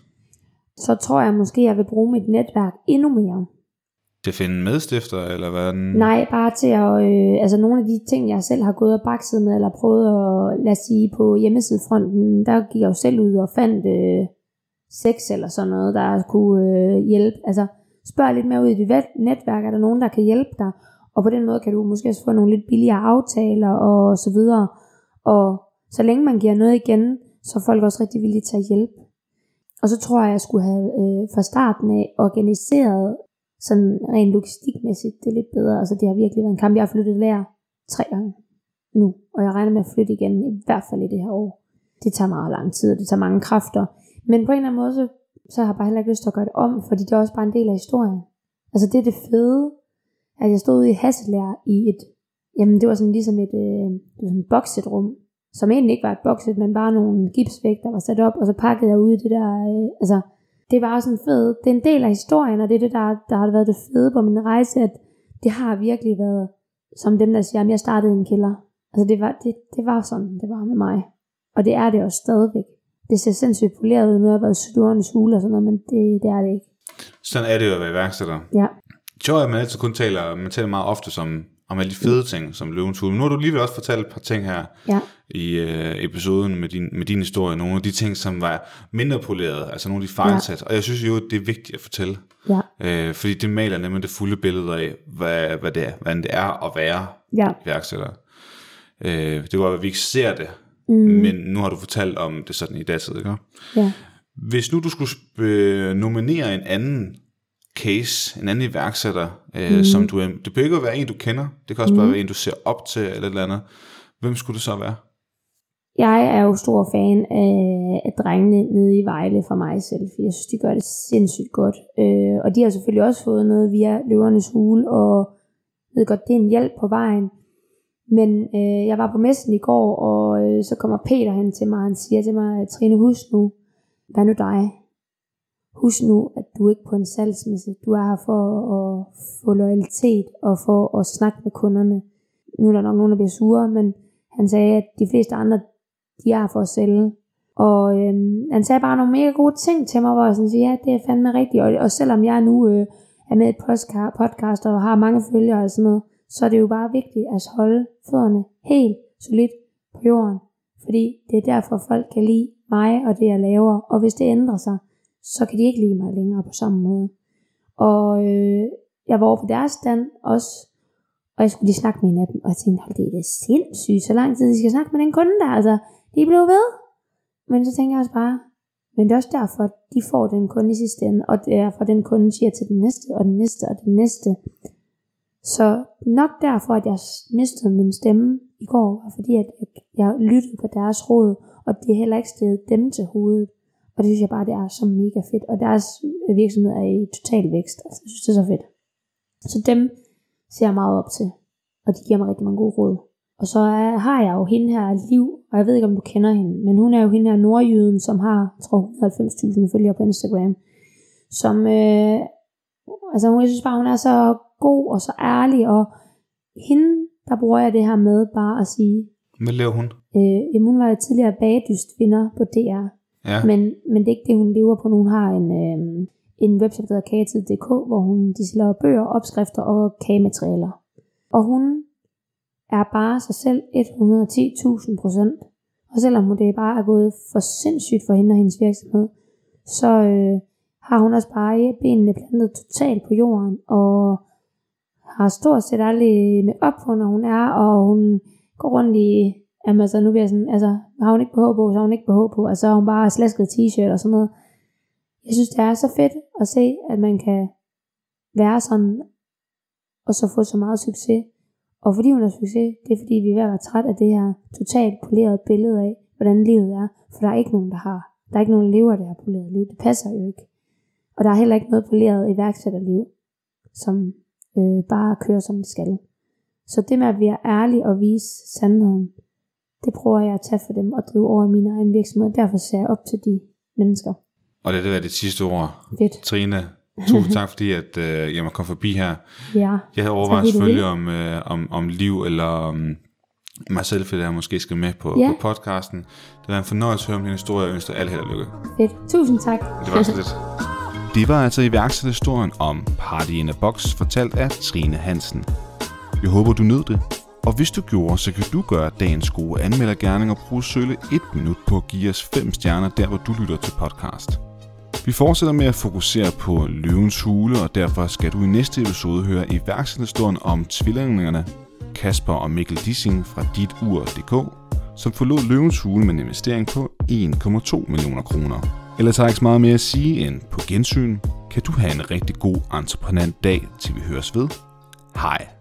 Så tror jeg måske, jeg vil bruge mit netværk endnu mere. Til at finde en medstifter, eller hvad? Nej, bare til at, øh, altså nogle af de ting, jeg selv har gået og bakset med, eller prøvet at, lad os sige, på hjemmesidefronten, der gik jeg jo selv ud og fandt øh, seks eller sådan noget, der kunne øh, hjælpe. Altså, spørg lidt mere ud i dit netværk, er der nogen, der kan hjælpe dig? Og på den måde kan du måske også få nogle lidt billigere aftaler, og så videre. Og så længe man giver noget igen, så er folk også rigtig villige til at hjælpe. Og så tror jeg, jeg skulle have øh, fra starten af organiseret sådan rent logistikmæssigt, det er lidt bedre. Altså det har virkelig været en kamp. Jeg har flyttet lærer tre gange nu, og jeg regner med at flytte igen, i hvert fald i det her år. Det tager meget lang tid, og det tager mange kræfter. Men på en eller anden måde, så, så har jeg bare heller ikke lyst til at gøre det om, fordi det er også bare en del af historien. Altså det er det fede, at jeg stod ude i Hasselær i et, jamen det var sådan ligesom et, øh, det var sådan et boksetrum, som egentlig ikke var et bokset, men bare nogle gipsvæg, der var sat op, og så pakkede jeg ud i det der, øh, altså det var også en fed, det er en del af historien, og det er det, der, der har været det fede på min rejse, at det har virkelig været, som dem der siger, at jeg startede i en kælder. Altså det var, det, det var sådan, det var med mig. Og det er det også stadigvæk. Det ser sindssygt poleret ud, når jeg har været studerende hule og sådan noget, men det, det er det ikke. Sådan er det jo at være iværksætter. Ja. Sjovt, at man altid kun taler, man taler meget ofte som, om alle de fede ting, som Løvens Hule. Nu har du alligevel også fortalt et par ting her ja. i uh, episoden med din, med din historie. Nogle af de ting, som var mindre polerede, altså nogle af de fejlsat. Ja. Og jeg synes jo, det er vigtigt at fortælle. Ja. Uh, fordi det maler nemlig det fulde billede af, hvad, hvad, det, er, hvad det er at være ja. iværksætter. Uh, det var, at vi ikke ser det, mm. men nu har du fortalt om det sådan i datid, ikke? Ja. Hvis nu du skulle uh, nominere en anden case, en anden iværksætter, øh, mm. som du er, det behøver ikke være en, du kender, det kan også mm. bare være en, du ser op til, eller et eller andet. Hvem skulle det så være? Jeg er jo stor fan af, af drengene nede i Vejle for mig selv, for jeg synes, de gør det sindssygt godt. Øh, og de har selvfølgelig også fået noget via Løvernes Hule, og jeg ved godt, det er en hjælp på vejen. Men øh, jeg var på messen i går, og øh, så kommer Peter hen til mig, og han siger til mig, Trine, husk nu, hvad nu dig? Husk nu, at du er ikke på en salgsmesse. Du er her for at få loyalitet og for at snakke med kunderne. Nu er der nok nogen, der bliver sure, men han sagde, at de fleste andre, de er her for at sælge. Og øhm, han sagde bare nogle mega gode ting til mig, hvor jeg sådan siger, ja, det er fandme rigtigt. Og, og selvom jeg nu øh, er med i et podcast og har mange følgere og sådan noget, så er det jo bare vigtigt at holde fødderne helt solidt på jorden. Fordi det er derfor, folk kan lide mig og det, jeg laver. Og hvis det ændrer sig, så kan de ikke lide mig længere på samme måde. Og øh, jeg var over på deres stand også, og jeg skulle lige snakke med en af dem, og jeg tænkte, hold det er sindssygt, så lang tid de skal snakke med den kunde der, altså, de blev ved. Men så tænker jeg også bare, men det er også derfor, at de får den kunde i sidste ende, og derfor den kunde siger til den næste, og den næste, og den næste. Så nok derfor, at jeg mistede min stemme i går, var fordi, at jeg lyttede på deres råd, og det er heller ikke stedet dem til hovedet. Og det synes jeg bare, det er så mega fedt. Og deres virksomhed er i total vækst. Altså, jeg synes, det er så fedt. Så dem ser jeg meget op til. Og de giver mig rigtig mange gode råd. Og så er, har jeg jo hende her, Liv. Og jeg ved ikke, om du kender hende. Men hun er jo hende her nordjyden, som har, jeg tror, et hundrede og halvfems tusind følgere på Instagram. Som, øh, altså jeg synes bare, hun er så god og så ærlig. Og hende, der bruger jeg det her med bare at sige. Hvad laver hun? Øh, jamen, hun var tidligere bagdyst vinder på D R. Ja. Men, men det er ikke det, hun lever på. Hun har en, øh, en website, der hedder kagetid punktum d k, hvor hun de laver bøger, opskrifter og kagematerialer. Og hun er bare sig selv et hundrede og ti tusind procent. Og selvom hun det bare er gået for sindssygt for hende og hendes virksomhed, så øh, har hun også bare benene plantet totalt på jorden, og har stort set aldrig med op på, når hun er, og hun går rundt i, jamen altså nu bliver jeg sådan, altså har hun ikke behov på, så har hun ikke behov på, altså har hun bare slasket t-shirt og sådan noget. jeg synes, det er så fedt at se, at man kan være sådan, og så få så meget succes. Og fordi hun har succes, det er fordi, vi er ved at være træt af det her totalt polerede billede af, hvordan livet er. For der er ikke nogen, der har. Der er ikke nogen, der lever det her polerede liv. Det passer jo ikke. Og der er heller ikke noget poleret iværksætterliv, som øh, bare kører, som det skal. Så det med at være ærlig og vise sandheden, det prøver jeg at tage for dem og drive over i min egen virksomhed. Derfor ser jeg op til de mennesker. Og det er det sidste ord. Fedt. Trine, tusind tak fordi at, øh, jeg må komme forbi her. Ja, jeg havde overvejet selvfølgelig om, øh, om, om liv eller om mig selv, fordi jeg måske skal med på, ja. på podcasten. Det var en fornøjelse at høre om din historie, og jeg ønsker alle held og lykke. Fedt. Tusind tak. Det var så lidt. Det var altså iværksætterhistorien om Party in a Box, fortalt af Trine Hansen. Jeg håber, du nød det. Og hvis du gjorde, så kan du gøre dagens gode anmeldergerning og bruge sølle et minut på at give os fem stjerner der, hvor du lytter til podcast. Vi fortsætter med at fokusere på Løvens Hule, og derfor skal du i næste episode høre iværksætterhistorien om tvillingerne Kasper og Mikkel Dissing fra dit ur punktum d k, som forlod Løvens Hule med en investering på en komma to millioner kroner. Ellers har jeg ikke så meget mere at sige end på gensyn. Kan du have en rigtig god entreprenant dag, til vi høres ved. Hej.